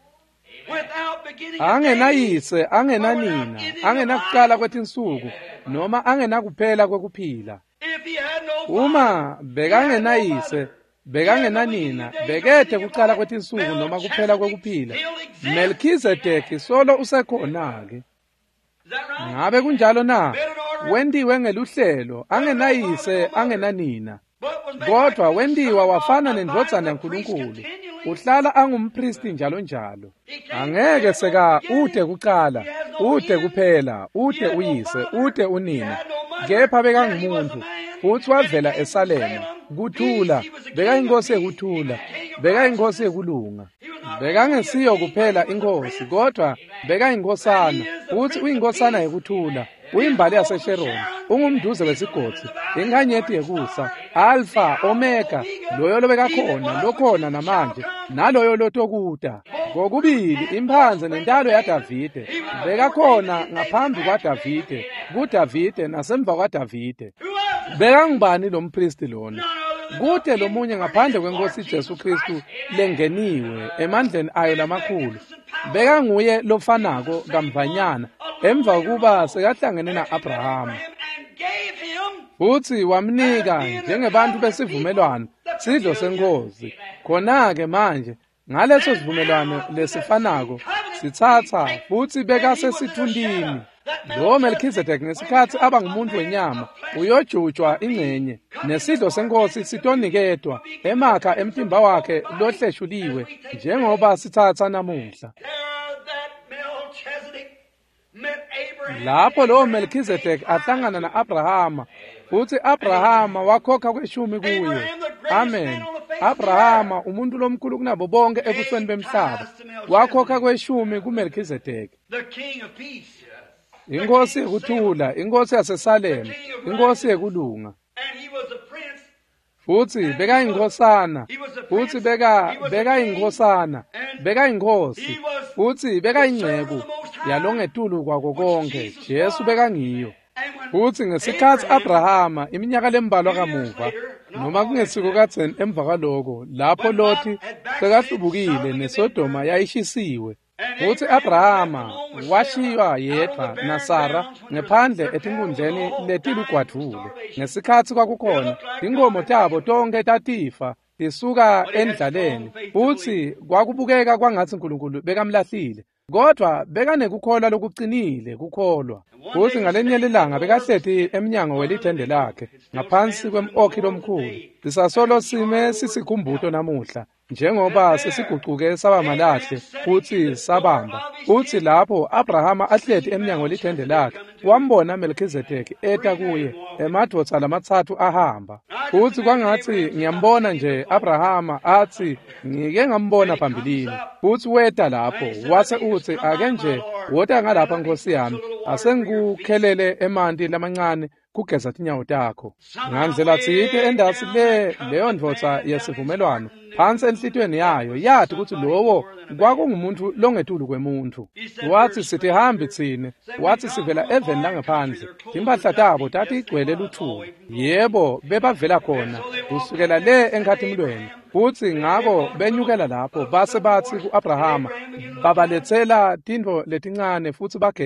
angenayise, angenanina, angenakuqala kwetinsuku, noma angenakuphela kwekuphila. Uma bekangenayise, bekangenanina, bekethe kuqala kwetinsuku noma kuphela kwekuphila, Melchizedek solo usekhona-ke. Ngabe kunjalo na? Wendiwe ngeluhlelo, angenayise, angenanina. Kodwa wendiwa wafana nendvodzana yaNkulunkulu. Uhlala angumpristi njalo njalo. Angeke seka ude kuqala, ude kuphela, ude uyise, ude unina. Kepha bekangumuntu, futhi wavela eSalema, kuthula, beka inkosi yekuthula, beka inkosi yekulunga. Bekangesiyo kuphela inkosi, kodwa beka inkosana, futhi uyinkosana yekuthula. Uyimbali yaseSharon, ungumduze wesigodzi, inkanyeti yekusa, Alpha, Omega, loyo lobekakhona, lokhona namanje, naloyo lotokuta. Kokubili imphanze nentalo yaDavide, bekakhona ngaphambi kwaDavide, kuDavide nasemva kwaDavide. Bekangubani lo mpristi lona? Kude lomunye ngaphandle kwenkosi Jesu Kristu lengeniwe emandleni ayo lamakhulu. Bekanguye lofanako kamvanyana emva kuba sekahlangene na-Abrahama. Futhi wamnika njengebantu besivumelwano sidlo senkosi. Khona-ke manje ngaleso sivumelwano lesifanako sithatha futhi beka sesithundini. Lo Melchizedek ngesikhathi aba ngumuntu wenyama uyojutshwa ingcenye nesidlo senkosi sitonikedwa emakha emtimba wakhe lohleshuliwe njengoba sithatha namuhla. Lapho lo Melchizedek ahlangana na-Abrahama, futhi Abrahama wakhokha kweshumi kuye. Amen. Abrahama umuntu lomkhulu kunabo bonke ebusweni bemhlaba, wakhokha kweshumi kuMelchizedek. Inkosi yekuthula, inkosi yaseSalema, inkosi yekulunga. Futhi beka inkosana, futhi beka beka inkosana, beka inkosi, futhi beka ingceku yalongetulu kwako konke, Jesu beka ngiyo. Futhi ngesikhathi Abrahama iminyaka lembalwa kamuva, noma kungesiko katseni emva kaloko, lapho Loti sekahlubukile neSodoma yayishisiwe. Futhi Abrahama washiywa yedwa naSara ngaphandle etinkundleni letilugwadvule. Ngesikhathi kwakukhona inkomo tabo tonke tatifa tisuka endlaleni, futhi kwakubukeka kwangathi uNkulunkulu bekamlahlile. Kodwa bekanekukholwa lokucinile kukholwa. Futhi ngalenye lelanga bekahlethi eminyango welithende lakhe ngaphansi kwemokhi lomkhulu. Sisasolo sime sisikhumbuto namuhla, njengoba sesiguquke saba malahle futhi sabamba. Uthi lapho Abrahama ahlethi eminyango welithende lakhe, wambona Melchizedek eta kuye emadvodza lamathathu ahamba. Futhi kwangathi ngiyambona nje Abrahama athi ngike ngambona phambilini. Futhi weta lapho wase uthi ake nje wota ngalapha nkosi yami, asengikukhelele emanti lamancane kugeza tinyawo takho. Ngandlela tsite endasi le leyo ndvodza yesivumelwano phansi enhlitweni yayo yathi ukuthi lowo kwakungumuntu longetulu kwemuntu. Wathi sithi hambi thine, wathi sivela eveni langaphandle, impahla tabo tathi igcwele luthuli. Yebo bebavela khona kusukela le enkathimlweni. Futhi ngako benyukela lapho base bathi ku-Abrahama babalethela tintfo letincane futhi bageza.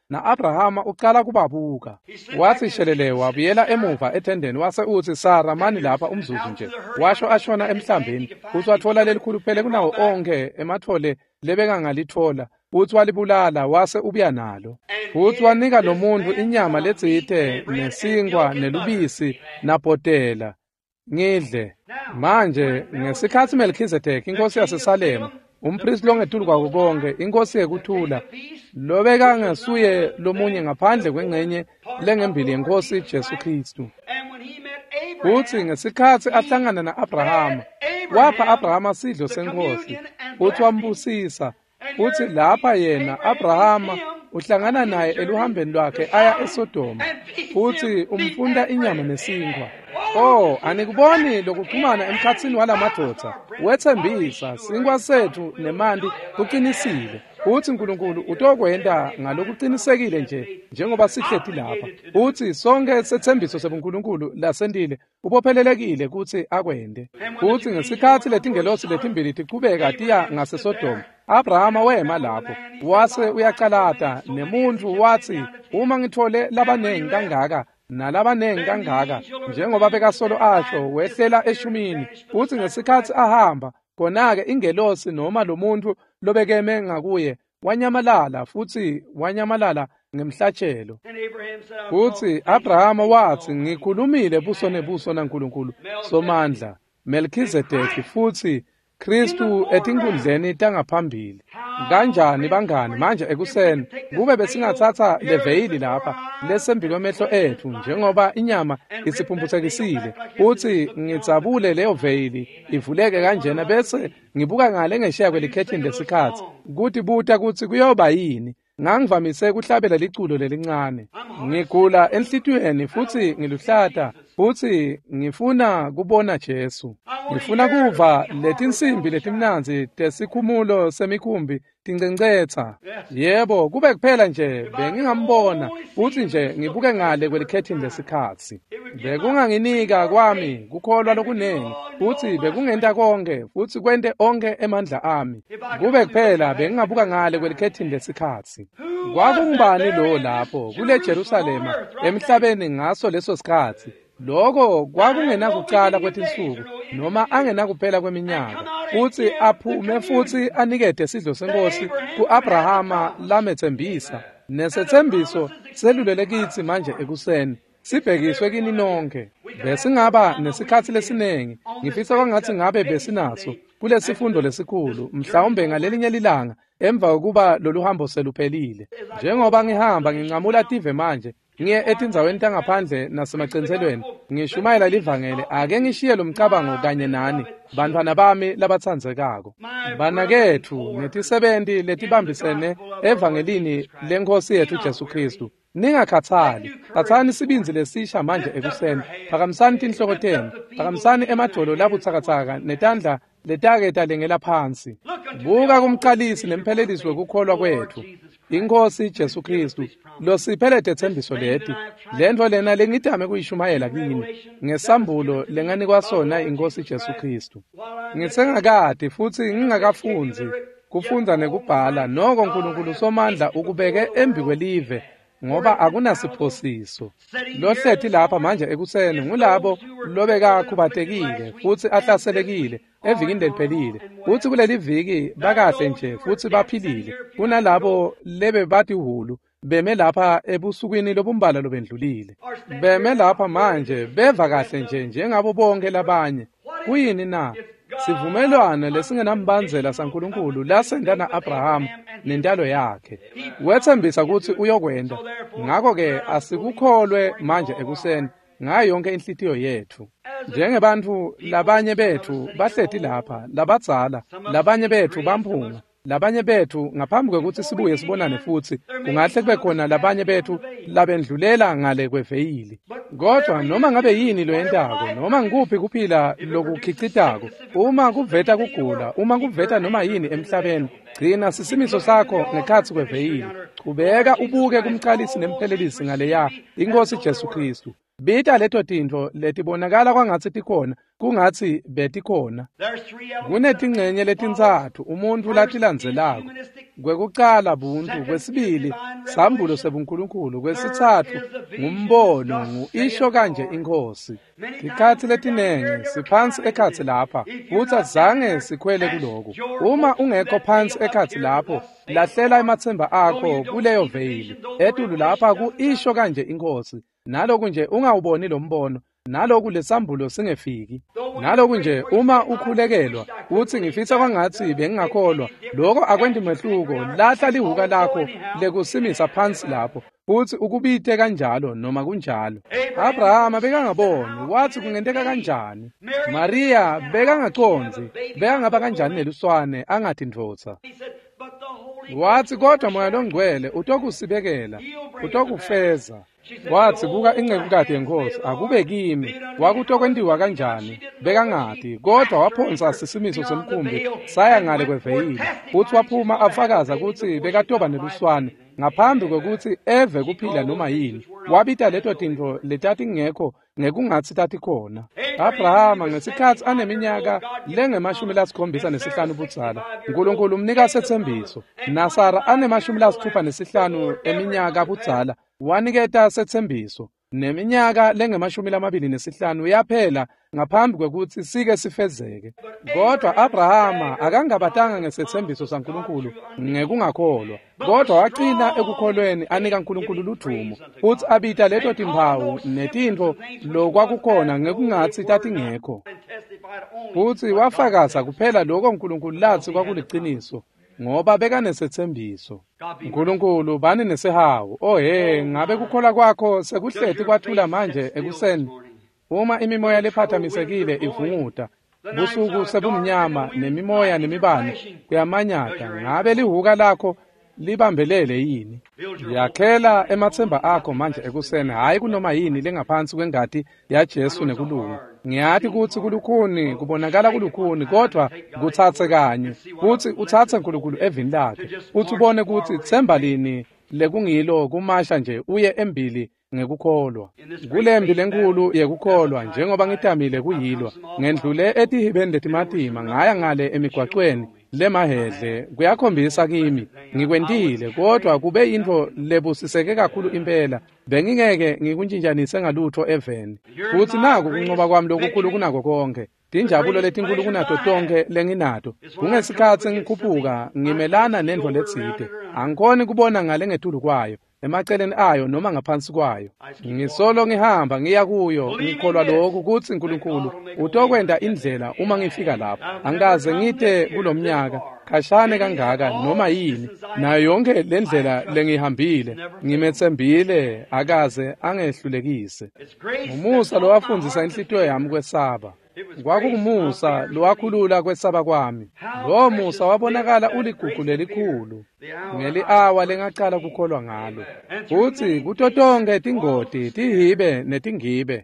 na-Abrahama uqala kubabuka. Wathi shelele wabuyela emuva ethendeni wase uthi Sara mani lapha umzuzu nje. Washo ashona emhlambeni, uthi wathola lelikhulu phele kunawo onke emathole lebekangalithola. Uthi walibulala wase ubuya nalo. Uthi wanika lo muntu inyama ledzithe nesingwa nelubisi nabhotela. Ngidle. Manje ngesikhathi Melchizedeki inkosi yaseSalema, umpristi longetulu kwako konke, inkosi yekuthula, lobeka ngesuye lomunye ngaphandle kwengcenye lengembili yenkosi Jesu Kristu. Uthi ngesikhathi ahlangana na-Abrahama, wapha Abrahama sidlo senkosi, uthi wambusisa. Uthi lapha yena Abrahama uhlangana naye eluhambeni lwakhe aya eSodoma. Uthi umfunda inyama nesingwa. Oh, anikuboni lokuxhumana emkhatsini walamadoda. Wethembisa singwa sethu nemandi kuqinisile. Uthi uNkulunkulu utokwenda ngalokuqinisekile nje njengoba sihleti lapha. Uthi sonke sethembiso sebuNkulunkulu lasendile ubophelelekile kuthi akwende. Uthi ngesikhathi letingelosi letimbili tiqhubeka tiya ngaseSodoma, Abrahama wema lapho wase uyaqalata nemuntu wathi uma ngithole labanengi kangaka nalabanengi kangaka njengoba bekasolo asho wehlela eshumini. Uthi ngesikhathi ahamba khona-ke ingelosi noma lo muntu lobekeme ngakuye wanyamalala futhi wanyamalala ngemhlatshelo. Uthi Abrahama wathi ngikhulumile buso nebuso naNkulunkulu somandla Melchizedeki futhi Kristu etinkundleni tangaphambili. Kanjani bangani manje ekuseni kube besingathatha leveyili lapha lesembi kwemehlo ethu njengoba inyama isiphumputhekisile. Uthi ngitsabule leyo veyili ivuleke kanjena bese ngibuka ngale ngesheya kwelikhethini lesikhathi kuthi buta kuthi kuyoba yini. Ngangivamise kuhlabela liculo lelincane. Ngigula enhlitweni futhi ngiluhlata futhi ngifuna kubona Jesu. Ngifuna kuva letinsimbi letimnanzi tesikhumulo semikhumbi tincencetha. Yebo kube kuphela nje bengingambona futhi nje ngibuke ngale kwelikhethini lesikhathi. Bekunganginika kwami kukholwa lokunengi futhi bekungenta konke futhi kwente onke emandla ami. Kube kuphela bengingabuka ngale kwelikhethini lesikhathi. Kwakungubani lo lapho kule Jerusalema emhlabeni ngaso leso sikhathi? Lokho kwakungenakuqala kwetinsuku noma angenakuphela kweminyaka. Futhi aphume futhi anikede sidlo senkosi ku-Abrahama lamethembisa. Nesethembiso selulele kithi manje ekuseni. Sibhekiswe kini nonke. Besingaba nesikhathi lesinengi. Ngifisa kwangathi ngabe besinaso kule sifundo lesikhulu mhlawumbe ngalelinye lilanga emva kokuba lolu hambo seluphelile. Njengoba ngihamba nginqamula tive manje ngiye etindzaweni tangaphandle nasemagcinzelweni ngishumayela livangele ake ngishiye lo mcabango kanye nani bantwana bami labatsandzekako. Banakethu netisebenti letibambisene evangelini lenkosi yethu Jesu Kristu. Ningakhathali, thathani sibinzi lesisha manje ekuseni, phakamisani tinhloko tenu, phakamisani emadolo labuthakathaka netandla letaketa lengela phansi. Buka kumqalisi nemphelelisi wekukholwa kwethu, inkosi Jesu Kristu, lo siphelete thembiso leti, lento lena lengitame kuyishumayela kini, ngesambulo lenganikwa sona inkosi Jesu Kristu. Ngitsengakade futhi ngingakafunzi, kufunda nekubhala, noko uNkulunkulu somandla ukubeke embi kwelive, ngoba akunasiphosiso. Lohlethi lapha manje ekuseni ngulabo lobeka khubatekile futhi ahlaselekile evikini leliphelile. Futhi kuleli viki bakahle nje futhi baphilile. Kunalabo lebe bathi uhulu beme lapha ebusukwini lobumbala lobendlulile. Beme lapha manje beva kahle nje njengabo bonke labanye. Kuyini na? Sivumelwano lesingenambanzela saNkulunkulu lasendana Abraham nentalo yakhe. Wethembisa ukuthi uyokwenda. Ngakho ke asikukholwe manje ekuseni ngayo yonke inhlitiyo yethu. Njengebantu labanye bethu bahlethi lapha, labadzala, labanye bethu bamphunga. Labanye bethu ngaphambi kokuthi sibuye sibonane futhi kungahle kube khona labanye bethu labendlulela ngale kweveyili. Kodwa noma ngabe yini lo yentako noma ngikuphi kuphila lokukhicitako, uma kuveta kugula, uma kuveta noma yini emhlabeni, gcina sisimiso sakho ngekhathi kweveyili. Ubeka ubuke kumqalisi nemphelelisi ngaleya inkosi Jesu Kristu. Bita leto tinto letibonakala kwangathi tikhona kungathi betikhona. Kunetingcenye letintsathu umuntu latilandzelako. Kwekuqala buntu, kwesibili sambulo sebunkulunkulu, kwesithathu ngumbono ngu-isho kanje inkosi. Tikhathi letinenge siphansi ekhathi lapha, futhi azange sikhwele kuloku. Uma ungekho phansi ekhathi lapho, lahlela emathemba akho kuleyo veyili. Etulu lapha ku-isho kanje inkosi. Naloku nje ungawuboni lo mbono, naloku lesambulo singefiki. Naloku nje uma ukhulekelwa uthi ngifisa kwangathi bengingakholwa, lokho akwendi mehluko. Lahla lihuka lakho lekusimisa phansi lapho, futhi ukubite kanjalo noma kunjalo. Abrahama bekangaboni wathi kungenteka kanjani. Maria bekangaconzi bekangaba kanjani neluswane angathi ndvodza. Wathi kodwa moya longcwele utokusibekela, utokufeza. Wathi buka incekukade yenkosi, akube kimi, wakutokwendiwa kanjani, bekangati, kodwa waphonsa sisimiso semkhumbi, saya ngale kweveyili, uthi waphuma afakaza ukuthi bekatoba neluswane, ngaphambi kwekuthi eve kuphila noma yini, wabita leto tintfo letati ngekho, ngekungathi tati khona. Abrahama ngesikhathi aneminyaka lengemashumi lasikhombisa nesihlanu budzala, uNkulunkulu umnika sethembiso. NaSara anemashumi lasithupha nesihlanu eminyaka budzala, waniketa sethembiso. Neminyaka lengemashumi lamabili nesihlanu yaphela ngaphambi kwekuthi sike sifezeke. Kodwa Abrahama akangabatanga ngesethembiso saNkulunkulu ngekungakholwa, kodwa waqina ekukholweni anika uNkulunkulu ludumo, futhi abita leto timphawu netintfo lokwakukhona ngekungathi tati ngekho. Futhi wafakaza kuphela lokho uNkulunkulu lathi kwakuliciniso, ngoba bekanesethembiso. uNkulunkulu bani nesihawu, ohe ngabe kukholwa kwakho sekuhleti kwathula manje ekuseni. Uma imimoya lephathamisekile ivunguta, busuku sebumnyama nemimoya nemibane kuyamanyata, ngabe lihuka lakho libambelele yini? Yakhela emathemba akho manje ekuseni, hayi kunoma yini lengaphansi kwengati yaJesu nekulungu. Ngiyathi ukuthi kulukhuni kubonakala kulukhuni, kodwa kuthathe kanye, futhi uthathe uNkulunkulu evini lakhe, uthi ubone ukuthi themba lini lekungilo kumasha nje uye embili ngekukholwa. Kulembi lenkulu yekukholwa njengoba ngitamile kuyilwa, ngendlule etihibeni letimatima ngaya ngale emigwaqweni lemahedle, kuyakhombisa kimi ngikwentile, kodwa kube into lebusiseke kakhulu impela, bengingeke ngikuntshintshanise ngalutho eveni. Futhi naku kunqoba kwami lokukhulu kunako konke, tinjabulo letinkulu kunato tonke lenginato. Kungesikhathi ngikhuphuka ngimelana nendvo letsite, angikhoni kubona ngale ngetulu kwayo, emaceleni ayo noma ngaphansi kwayo. Ngisolo ngihamba ngiya kuyo, ngikholwa lokhu kuthi uNkulunkulu utokwenda indlela uma ngifika lapho. Angikaze ngite kulomnyaka khashane kangaka noma yini, nayo yonke lendlela lengihambile ngimethembile, akaze angehlulekise. Umusa lowafundzisa inhlitiyo yami kwesaba, kwakungumusa lowakhulula kwesaba kwami. Lo musa wabonakala uligugu lelikhulu ngeli awa lengaqala kukholwa ngalo, futhi kutotonke tingoti tihibe netingibe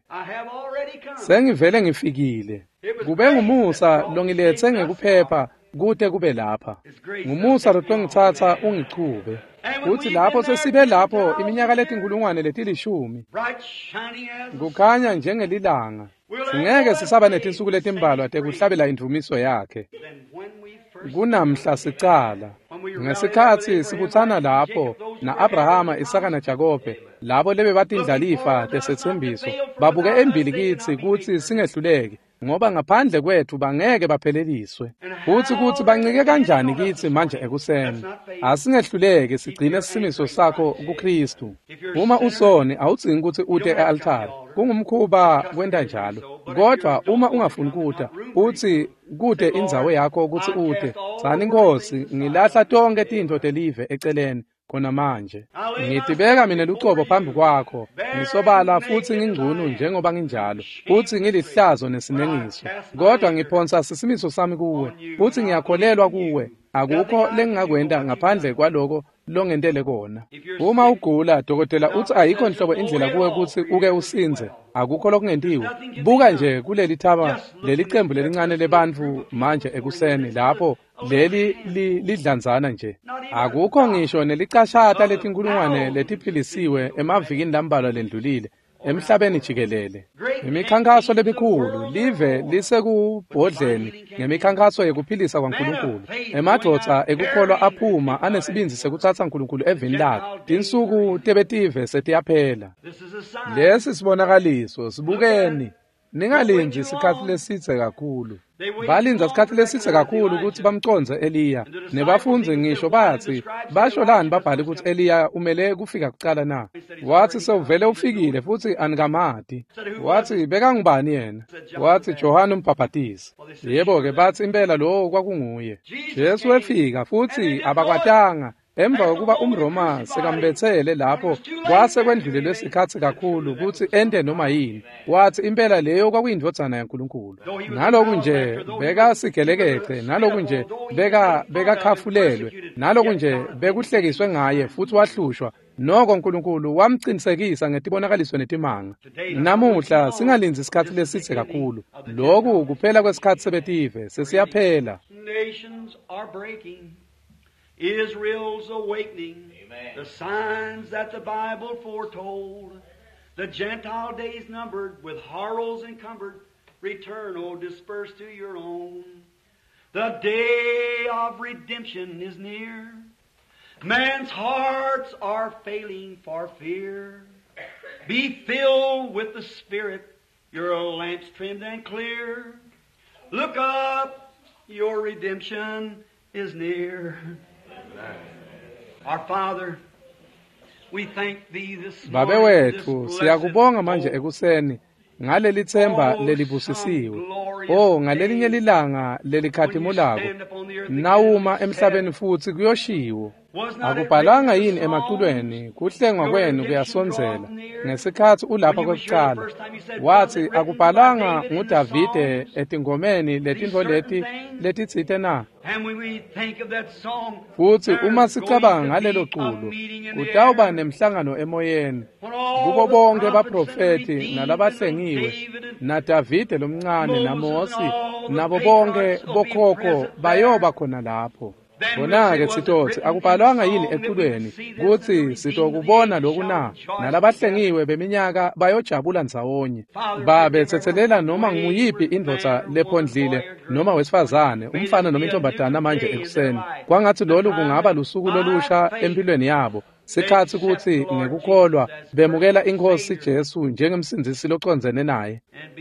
sengivele ngifikile. Kube ngumusa longilethe ngekuphepha kude kube lapha. Ngumusa lotongithatha ungichube, futhi lapho sesibe lapho iminyaka letinkulungwane letilishumi, kukhanya njengelilanga. Singeke sisaba netinsuku letimbalwa tekuhlabela imvumiso yakhe. Kunamhla sicala ngesikhathi sibuthana lapho na Abrahama, Isaka naJakobe, labo lebe batindlalifa tesethembiso, babuke embili kithi kuthi singehluleki, ngoba ngaphandle kwethu bangeke bapheleliswe. Futhi kuthi bancike kanjani kithi manje ekuseni, asingehluleki sigcine isimiso sakho kuKristu. Uma usone awudzingi ukuthi ute e-altar, kungumkhuba kwenda njalo. Kodwa uma ungafuni kuta, uthi kude indzawo yakho ukuthi ute, tsani Nkosi, ngilahla tonke tintfo telive eceleni khona manje. Ngitibeka mina lucobo phambi kwakho, ngisobala futhi ngingcunu njengoba nginjalo, futhi ngilihlazo nesinengiso. Kodwa ngiphonsa sisimiso sami kuwe, futhi ngiyakholelwa kuwe. Akukho lengingakwenda ngaphandle kwaloko longentele kona. Uma ugula, dokotela uthi ayikho nhlobo indlela kuwe ukuthi uke usinze, akukho lokungentiwe. Buka nje kuleli thaba leli cembu lelincane lebantfu manje ekuseni lapho leli lidlanzana nje. Akukho ngisho nelicashata letinkulungwane letiphilisiwe emavikini lambalwa lendlulile emhlabeni jikelele. Imikhankaso lemikhulu live lisekubhodleni ngemikhankaso yekuphilisa kwaNkulunkulu. Emadvodza ekukholwa aphuma anesibinzi sekuthatha uNkulunkulu evini lakhe. Tinsuku tebetive setiyaphela. Lesi sibonakaliso sibukeni. Ningalinzi isikhathi lesitse kakhulu. Balinza isikhathi lesitse kakhulu ukuthi bamconze Eliya. Nebafunzi ngisho bathi basho lani babhali ukuthi Eliya umele kufika kuqala na. Wathi sewuvele ufikile futhi anikamadi. Wathi beka ngubani yena? Wathi Johana uMbhaphatisi. Yebo ke bathi impela lo kwakunguye. Jesu efika futhi abakwatanga. Emva kokuba umRoma sekambethele lapho kwase kwendlule lesikhathi kakhulu ukuthi ende noma yini. Wathi impela leyo kwakuyindvodzana yaNkulunkulu. Naloku nje beka sigelekeke, naloku nje beka beka khafulelwe, naloku nje bekuhlekiswe ngaye futhi wahlushwa. Noko uNkulunkulu wamqinisekisa ngetibonakaliso netimanga. Namuhla singalinzi isikhathi lesithe kakhulu. Lokhu kuphela kwesikhathi sebetive sesiyaphela. Nations are breaking. Israel's awakening. Amen. The signs that the Bible foretold. The Gentile days numbered, with horrors encumbered. Return, O dispersed to your own. The day of redemption is near. Man's hearts are failing for fear. Be filled with the Spirit, your lamps trimmed and clear. Look up, your redemption is near. Our Father, we thank thee this Babe morning. wethu siyakubonga manje ekuseni ngaleli themba lelibusisiwe. Oh ngalelinye lilanga lelikhadimulako. Nawuma emhlabeni futhi kuyoshiwo. Akubhalanga yini emaculweni kuhlengwa kwenu kuyasonzela ngesikhathi ulapha kwekuqala. Wathi akubhalanga nguDavide etingomeni letintfo leti letitsite na. Futhi uma sicabanga ngalelo culo kutawuba nemhlangano emoyeni kubo bonke abaprofeti nalabahlengiwe na Davide lomncane na Mose nabo bonke bokhokho bayoba khona lapho. Bona-ke sitotsi akubhalwanga yini eculweni kuthi sitokubona lokhu na nalabahlengiwe beminyaka bayojabula ndzawonye babethethelela noma nguyiphi indvodza lephondlile noma wesifazane umfana noma intombazana manje ekuseni kwangathi lolu kungaba lusuku lolusha empilweni yabo sikhathi ukuthi ngekukholwa bemukela inkosi Jesu njengemsindisi loconzene naye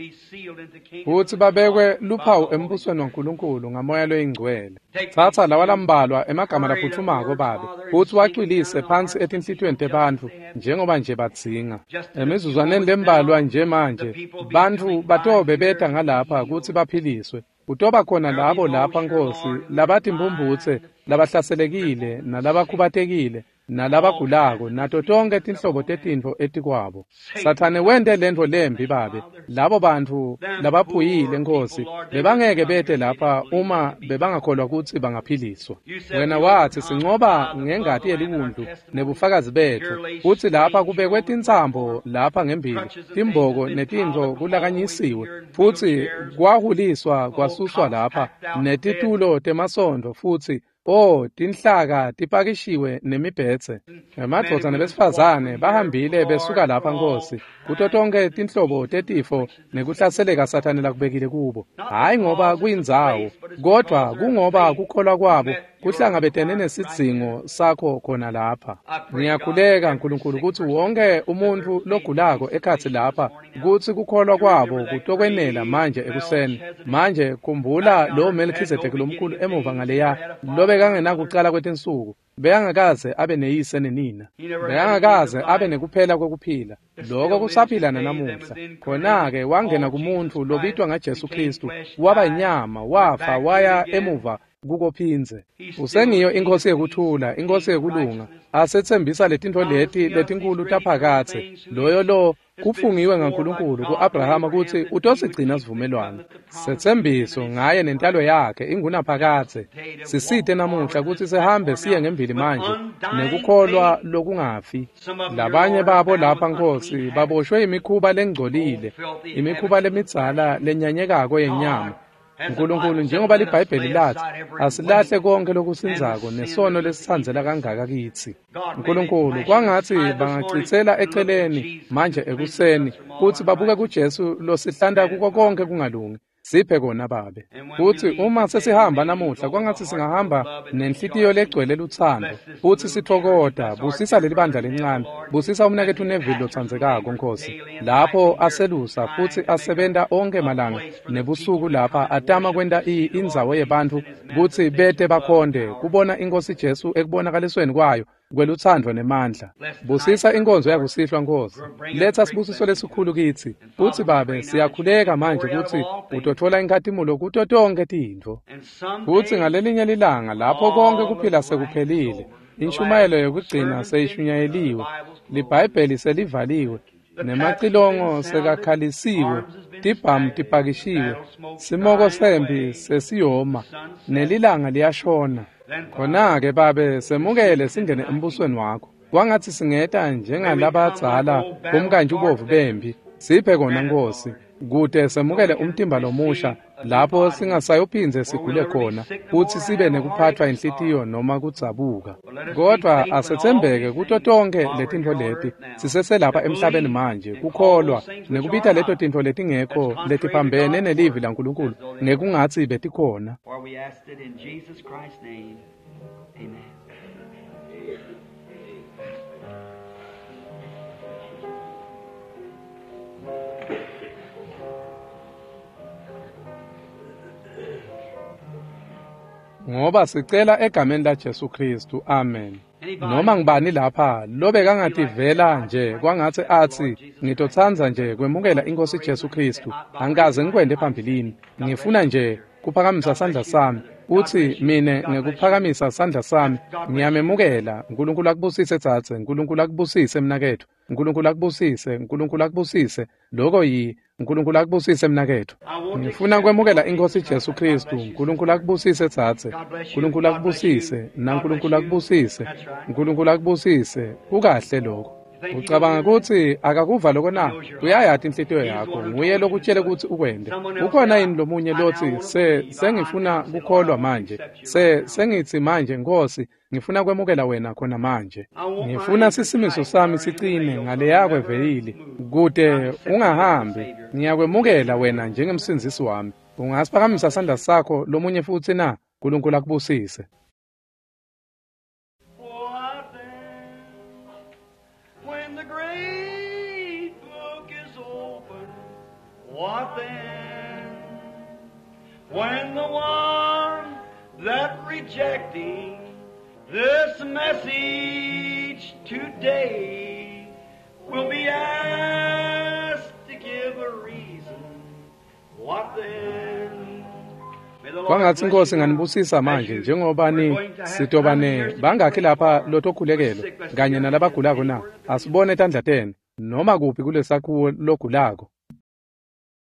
futhi babekwe luphawu embusweni waNkulunkulu ngamoya loyingcwele. Thatha lawa lambalwa emagama laphuthumako babe futhi wacwilise phansi etinhlitweni tebantfu njengoba nje badzinga. Emizuzwaneni lembalwa nje manje bantfu batobe beta ngalapha ukuthi baphiliswe. Kutoba khona labo lapha Nkosi labathi mbumbutse labahlaselekile nalabakhubatekile nalabagulako nato tonke tinhlobo tetintfo etikwabo. Sathane wende lento lembi babe labo bantfu labaphuyile Nkosi bebangeke bete lapha uma bebangakholwa ukuthi bangaphiliswa. Wena wathi sincoba ngengati yeliwundlu nebufakazi bethu uthi lapha kubekwe tintsambo lapha ngembili timboko netintfo kulakanyisiwe futhi kwahuliswa kwasuswa lapha netitulo temasondo futhi oh tinhlaka tipakishiwe nemibhetse. Emadvodza nebesifazane bahambile besuka lapha Nkosi kuto tonke tinhlobo tetifo nekuhlaseleka Sathane lakubekile kubo hayi ngoba kuyindzawo kodwa kungoba kukholwa kwabo kuhlangabetene nesidzingo sakho khona lapha. Ngiyakhuleka Nkulunkulu ukuthi wonke umuntu logulako ekhathi lapha ukuthi kukholwa kwabo kutokwenela manje ekuseni. Manje khumbula lo Melchizedeki lomkhulu emuva ngaleya lobe kangenakuqala kwetinsuku beyangakaze abe neyise nenina beyangakaze abe nekuphela kokuphila lokho kusaphilana namuhla. Khona-ke wangena kumuntu lobitwa ngaJesu Kristu waba inyama wafa waya emuva kukophinze. Usengiyo inkosi yekuthula inkosi yekulunga asethembisa letintfo leti letinkulu taphakathe loyo lo kufungiwe ngaNkulunkulu ku-Abrahama ukuthi utosigcina sivumelwano sethembiso ngaye nentalo yakhe ingunaphakathe. Sisite namuhla ukuthi sihambe siye ngembili manje nekukholwa lokungafi. Labanye babo lapha Nkosi baboshwe imikhuba lengcolile imikhuba lemidzala lenyanyekako yenyama uNkulunkulu njengoba liBhayibheli lathi asilahle konke lokusinzako nesono lesithandzela kangaka kithi. uNkulunkulu kwangathi bangachithela eceleni manje ekuseni futhi babuke kuJesu losihlanda kuko konke kungalungi siphe kona babe. Futhi uma sesihamba namuhla kwangathi singahamba nenhlitiyo legcwele luthando futhi sithokoda busisa leli bandla lencane busisa umnakethu uNeville lothandzekako Nkosi lapho aselusa futhi asebenta onke malanga nebusuku lapha atama kwenda indzawo yebantu kuthi bete bakhonde kubona iNkosi Jesu ekubonakalisweni kwayo kweluthando nemandla. Busisa inkonzo yakusihlwa Nkosi, letha sibusiso lesikhulu kithi futhi babe siyakhuleka manje ukuthi utothola inkathimulo kuto tonke tintfo. Futhi ngalelinye lilanga lapho konke kuphila sekuphelile, inshumayelo yokugcina seyishunyayeliwe, liBhayibheli selivaliwe, nemacilongo sekakhalisiwe, tibhamu tipakishiwe, simoko sempi sesiyoma, nelilanga liyashona. Khona-ke babe semukele singene embusweni wakho. Kwangathi singeta njengalabadzala bomkantshi ubovu bempi, siphe kona Nkosi. Kude semukele umtimba lomusha lapho singasayophinze sigule khona futhi sibe nekuphathwa inhlitiyo noma kudzabuka. Kodwa asethembeke kuto tonke letintfo leti siseselapha emhlabeni manje kukholwa nekubita leto tintfo letingekho letiphambene nelivi laNkulunkulu nekungathi betikhona. Ngoba sicela egameni laJesu Kristu. Amen. Noma ngibani lapha lobe kangathi vela nje kwangathi athi ngitothandza nje kwemukela iNkosi Jesu Kristu angikaze ngikwende phambilini ngifuna nje kuphakamisa sandla sami uthi mine ngekuphakamisa sandla sami ngiyamemukela. uNkulunkulu akubusise Dzadze, uNkulunkulu akubusise mnakethu, uNkulunkulu akubusise, uNkulunkulu akubusise. Lokho yi uNkulunkulu akubusise mnakethu. Ngifuna kwemukela iNkosi Jesu Kristu. uNkulunkulu akubusise Dzadze, uNkulunkulu akubusise, na uNkulunkulu akubusise, uNkulunkulu akubusise. Kukahle lokho. Ucabanga ukuthi akakuva lokho na? Uyayathi inhlitiyo yakho nguye lokutshela ukuthi ukwende. Ukhona yini lomunye lothi se sengifuna kukholwa manje, se sengithi manje Nkosi ngifuna kwemukela wena khona manje. Ngifuna sisimiso sami sicine ngale yakwe veyili kude ungahambi. Ngiyakwemukela wena njengemsindisi wami. Ungasiphakamisa sandla sakho lomunye futhi na? uNkulunkulu akubusise. What then, when the one that rejecting this message today will be asked to give a reason, what then? Kwangathi Nkosi nganibusisa manje njengoba ni sitobane bangakhi lapha lotokhulekelwa kanye nalabagulako na asibone tandla tene noma kuphi kulesakhuwo logulako